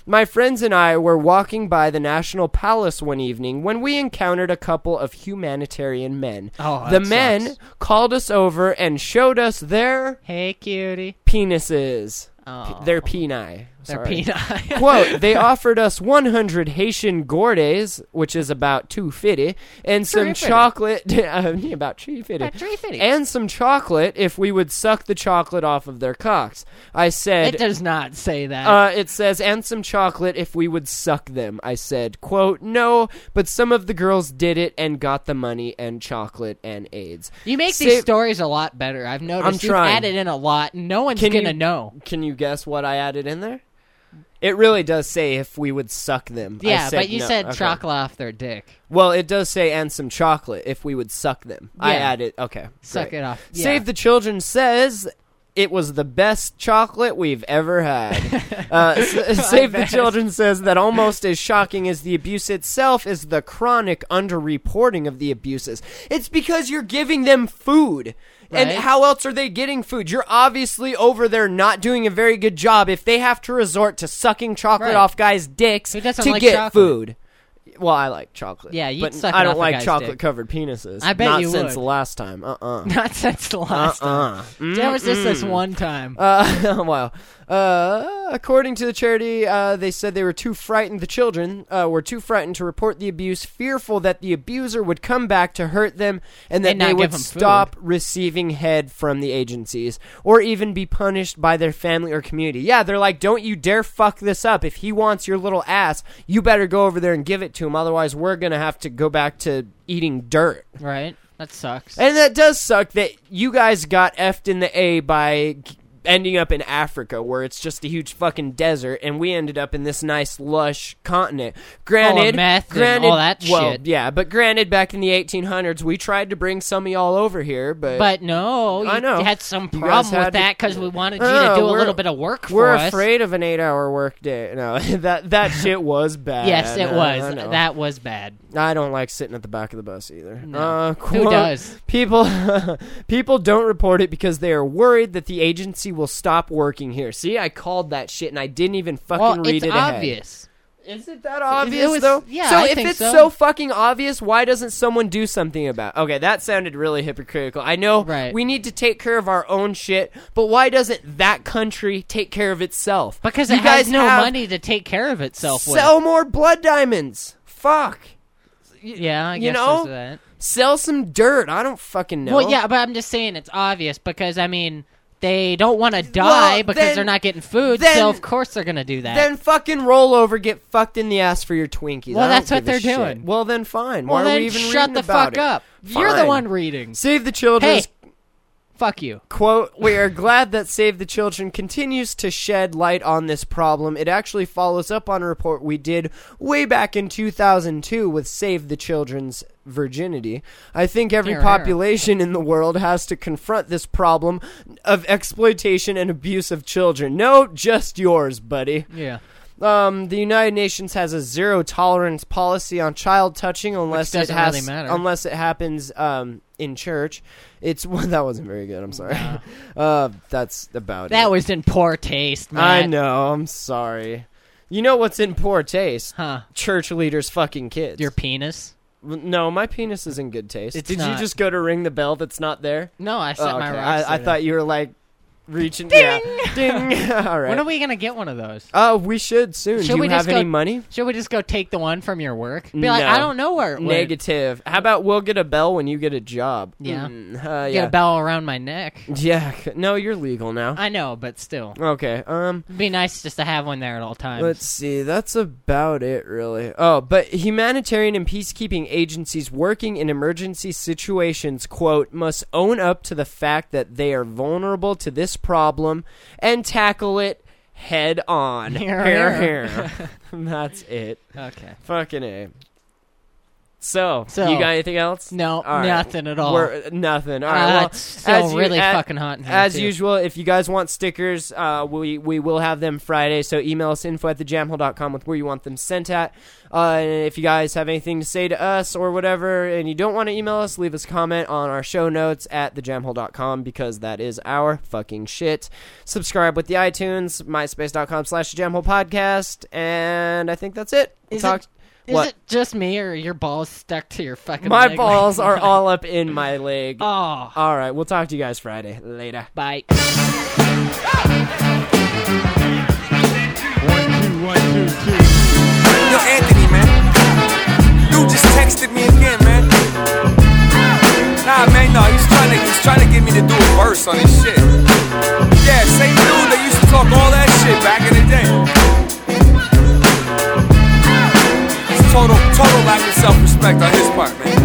and I were walking by the National Palace one evening when we encountered a couple of humanitarian men. Oh, the that men sucks. called us over and showed us their Hey, cutie. penises." Oh. Their peni. Their Sorry. peni. Quote, "They offered us 100 Haitian gourdes, which is about $2.50, and some $3.50. chocolate, about $3.50, About $3.50. and some chocolate if we would suck the chocolate off of their cocks." I said, It does not say that. it says, "and some chocolate if we would suck them." I said, quote, "No, but some of the girls did it and got the money and chocolate and AIDS." You make these stories a lot better. I've noticed you've trying. added in a lot. And no one's Can going to you- know. Can you guess what I added in there? It really does say if we would suck them. I Yeah, said but you no. said Okay. chocolate off their dick. Well, it does say and some chocolate if we would suck them. I Yeah. added, okay. Suck great. it off. Yeah. Save the Children says it was the best chocolate we've ever had. Save the bet. Children says that almost as shocking as the abuse itself is the chronic underreporting of the abuses. It's because you're giving them food. And Right. how else are they getting food? You're obviously over there not doing a very good job if they have to resort to sucking chocolate Right. off guys' dicks Who doesn't to like get chocolate? food. Well, I like chocolate. Yeah, you'd but suck I it don't off a like guy's chocolate-covered penises. I bet not you since would. the last time. Not since the last time. That was just this one time. Wow. According to the charity, they said they were too frightened. The children were too frightened to report the abuse, fearful that the abuser would come back to hurt them, and that And not they give would them stop receiving head from the agencies, or even be punished by their family or community. Yeah, they're like, don't you dare fuck this up. If he wants your little ass, you better go over there and give it to him. Otherwise, we're gonna have to go back to eating dirt. Right? That sucks. And that does suck that you guys got effed in the A by ending up in Africa, where it's just a huge fucking desert, and we ended up in this nice, lush continent. Granted, meth and all that well, shit. yeah, but granted, back in the 1800s, we tried to bring some of y'all over here, but no, you I know. had some You guys problem had with to- that because we wanted you No, to do a we're- little bit of work we're for us. afraid of an 8-hour work day. No, that shit was bad. Yes, it I was. know. That was bad. I don't like sitting at the back of the bus either. No. Who Quote, does? People don't report it because they are worried that the agency will stop working here. See, I called that shit and I didn't even fucking Well, read it's it ahead. obvious. Is it that obvious was- though? yeah, So I if think it's so. so fucking obvious, why doesn't someone do something about it? Okay, that sounded really hypocritical. I know Right. we need to take care of our own shit, but why doesn't that country take care of itself? Because You it has guys no have- money to take care of itself Sell more blood diamonds. Fuck. with. Yeah, I you guess know? there's that. Sell some dirt. I don't fucking know. Well, yeah, but I'm just saying it's obvious because, I mean, they don't want to die because then- they're not getting food, then- so of course they're going to do that. Then fucking roll over, get fucked in the ass for your Twinkies. Well, I don't that's what give a they're shit. doing. Well, then fine. well, Why then are we even shut reading the about fuck it? up. You're the Fine. one reading. Save the Children's Hey, fuck you. quote, "We are glad that Save the Children continues to shed light on this problem. It actually follows up on a report we did way back in 2002 with Save the Children's Virginity. I think every Here, here. population in the world has to confront this problem of exploitation and abuse of children. No, just yours, buddy. Yeah. The United Nations has a zero tolerance policy on child touching unless it doesn't has really matter. unless it happens in church. It's that wasn't very good. I'm sorry. That's about That it. was in poor taste, man. I know. I'm sorry. You know what's in poor taste? Huh. Church leaders fucking kids. Your penis? No, my penis is in good taste. It's Did you not. just go to ring the bell that's not there? No, I set Oh, my okay. rocks. I thought you were like reaching. Ding! Yeah. Ding! All right. When are we gonna get one of those? Oh, we should soon. Should Do we you have just any go- money? Should we just go take the one from your work? Be like, No. I don't know where it went. Negative. How about we'll get a bell when you get a job? Yeah. Yeah. Get a bell around my neck. Yeah. No, you're legal now. I know, but still, Okay. it'd be nice just to have one there at all times. Let's see. That's about it, really. Oh, but humanitarian and peacekeeping agencies working in emergency situations, quote, must own up to the fact that they are vulnerable to this problem and tackle it head on. Here. That's it. Okay. Fucking A. So, So- you got anything else? No, All right. nothing at all. Nothing. All right. Well, It's still really as- fucking hot in here, As too. usual, if you guys want stickers, we will have them Friday. So email us info@thejamhole.com with where you want them sent at. And if you guys have anything to say to us or whatever, and you don't want to email us, leave us a comment on our show notes at thejamhole.com because that is our fucking shit. Subscribe with the iTunes, myspace.com/thejamhole podcast, and I think that's it. Is What? it just me or are your balls stuck to your fucking My leg balls right are now? all up in my leg. Oh, All right, we'll talk to you guys Friday. Later. bye. 1, 2, 1, 2, 2. Yo, Anthony, man. Dude just texted me again, man. Nah, man, no, he's trying to get me to do a verse on his shit. Yeah, same dude that used to talk all that shit back in the day. It's total lack of self-respect on his part, man.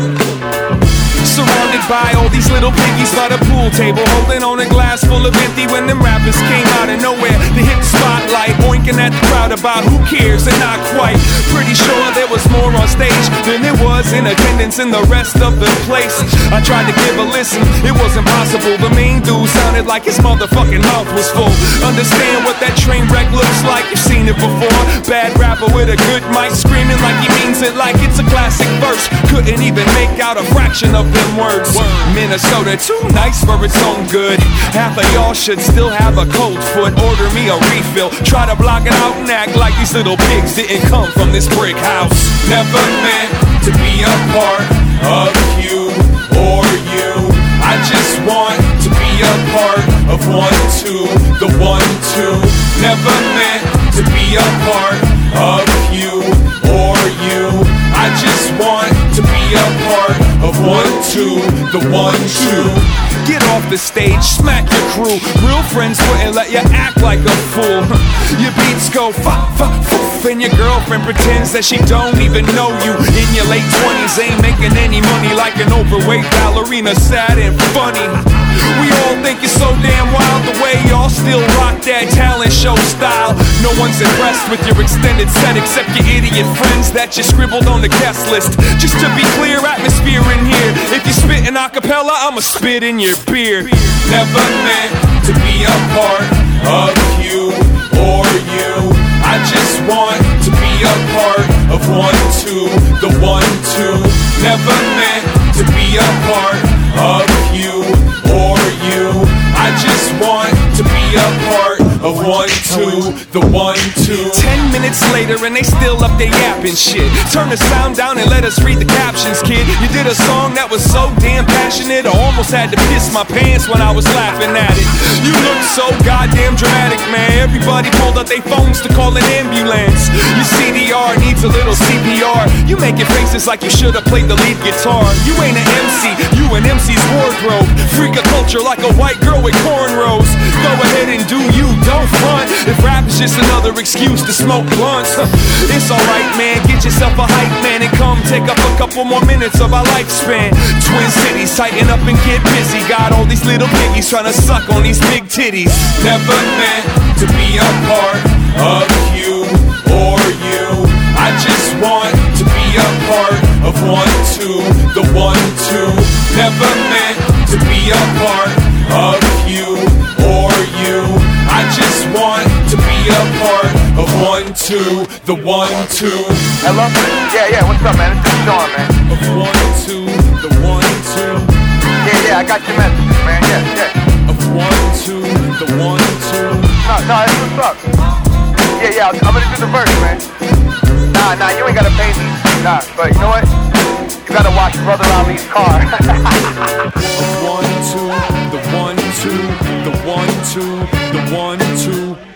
Surrounded by all these little piggies by the pool table, holding on a glass full of empty when them rappers came out of nowhere. They hit the spotlight, oinking at the crowd about who cares and not quite. Pretty sure there was more on stage than there was in attendance in the rest of the place. I tried to give a listen, it wasn't possible. The main dude sounded like his motherfucking mouth was full. Understand what that train wreck looks like? You've seen it before. Bad rapper with a good mic, screaming like he means it, like it's a classic verse. Couldn't even make out a fraction of them words. Minnesota, too nice for its own good. Half of y'all should still have a cold foot. Order me a refill. Try to block it out and act like these little pigs didn't come from this brick house. Never meant to be a part of you or you. I just want to be a part of 1, 2, the 1, 2. Never meant to be a part of you or you. I just want to be a part of 1, 2, the 1, 2. Get off the stage, smack your crew. Real friends wouldn't let you act like a fool. Your beats go fa-fa-foof, and your girlfriend pretends that she don't even know you. In your late 20s, ain't making any money, like an overweight ballerina, sad and funny. We all think you're so damn wild the way y'all still rock that talent show style. No one's impressed with your extended set except your idiot friends that you scribbled on the guest list. Just to be clear, atmosphere in here. If you spit in acapella, I'ma spit in your beer. Never meant to be a part of you or you. I just want to be a part of 1, 2, the 1, 2. Never meant to be a part of you or you. I just want to be a part of 1, 2, the 1, 2. 10 minutes later and they still up there yapping shit. Turn the sound down and let us read the captions, kid. You did a song that was so damn passionate, I almost had to piss my pants when I was laughing at it. You look so goddamn dramatic, man. Everybody pulled out their phones to call an ambulance. Your CDR needs a little CPR. You making faces like you should have played the lead guitar. You ain't an MC, you an MC's wardrobe. Freak of culture like a white girl with cornrows. Go ahead and do you, don't front. If rap is just another excuse to smoke blunts, it's alright, man. Get yourself a hype man and come take up a couple more minutes of our lifespan. Twin cities, tighten up and get busy. Got all these little piggies trying to suck on these big titties. Never meant to be a part of you or you. I just want to be a part of 1, 2, the 1, 2. Never meant to be a part of you or you. I just want to be a part of 1, 2, the 1, 2. Hello? Yeah, what's up, man? It's Sean, man. Of 1, 2, the 1, 2. Yeah, I got your messages, man. Yeah. Of 1, 2, the 1, 2. No, that's what's up. Yeah, I'm gonna do the verse, man. Nah, you ain't gotta pay me. Nah, but you know what? Gotta watch Brother Ali's car. The 1, 2, the 1, 2, the 1, 2, the 1, 2.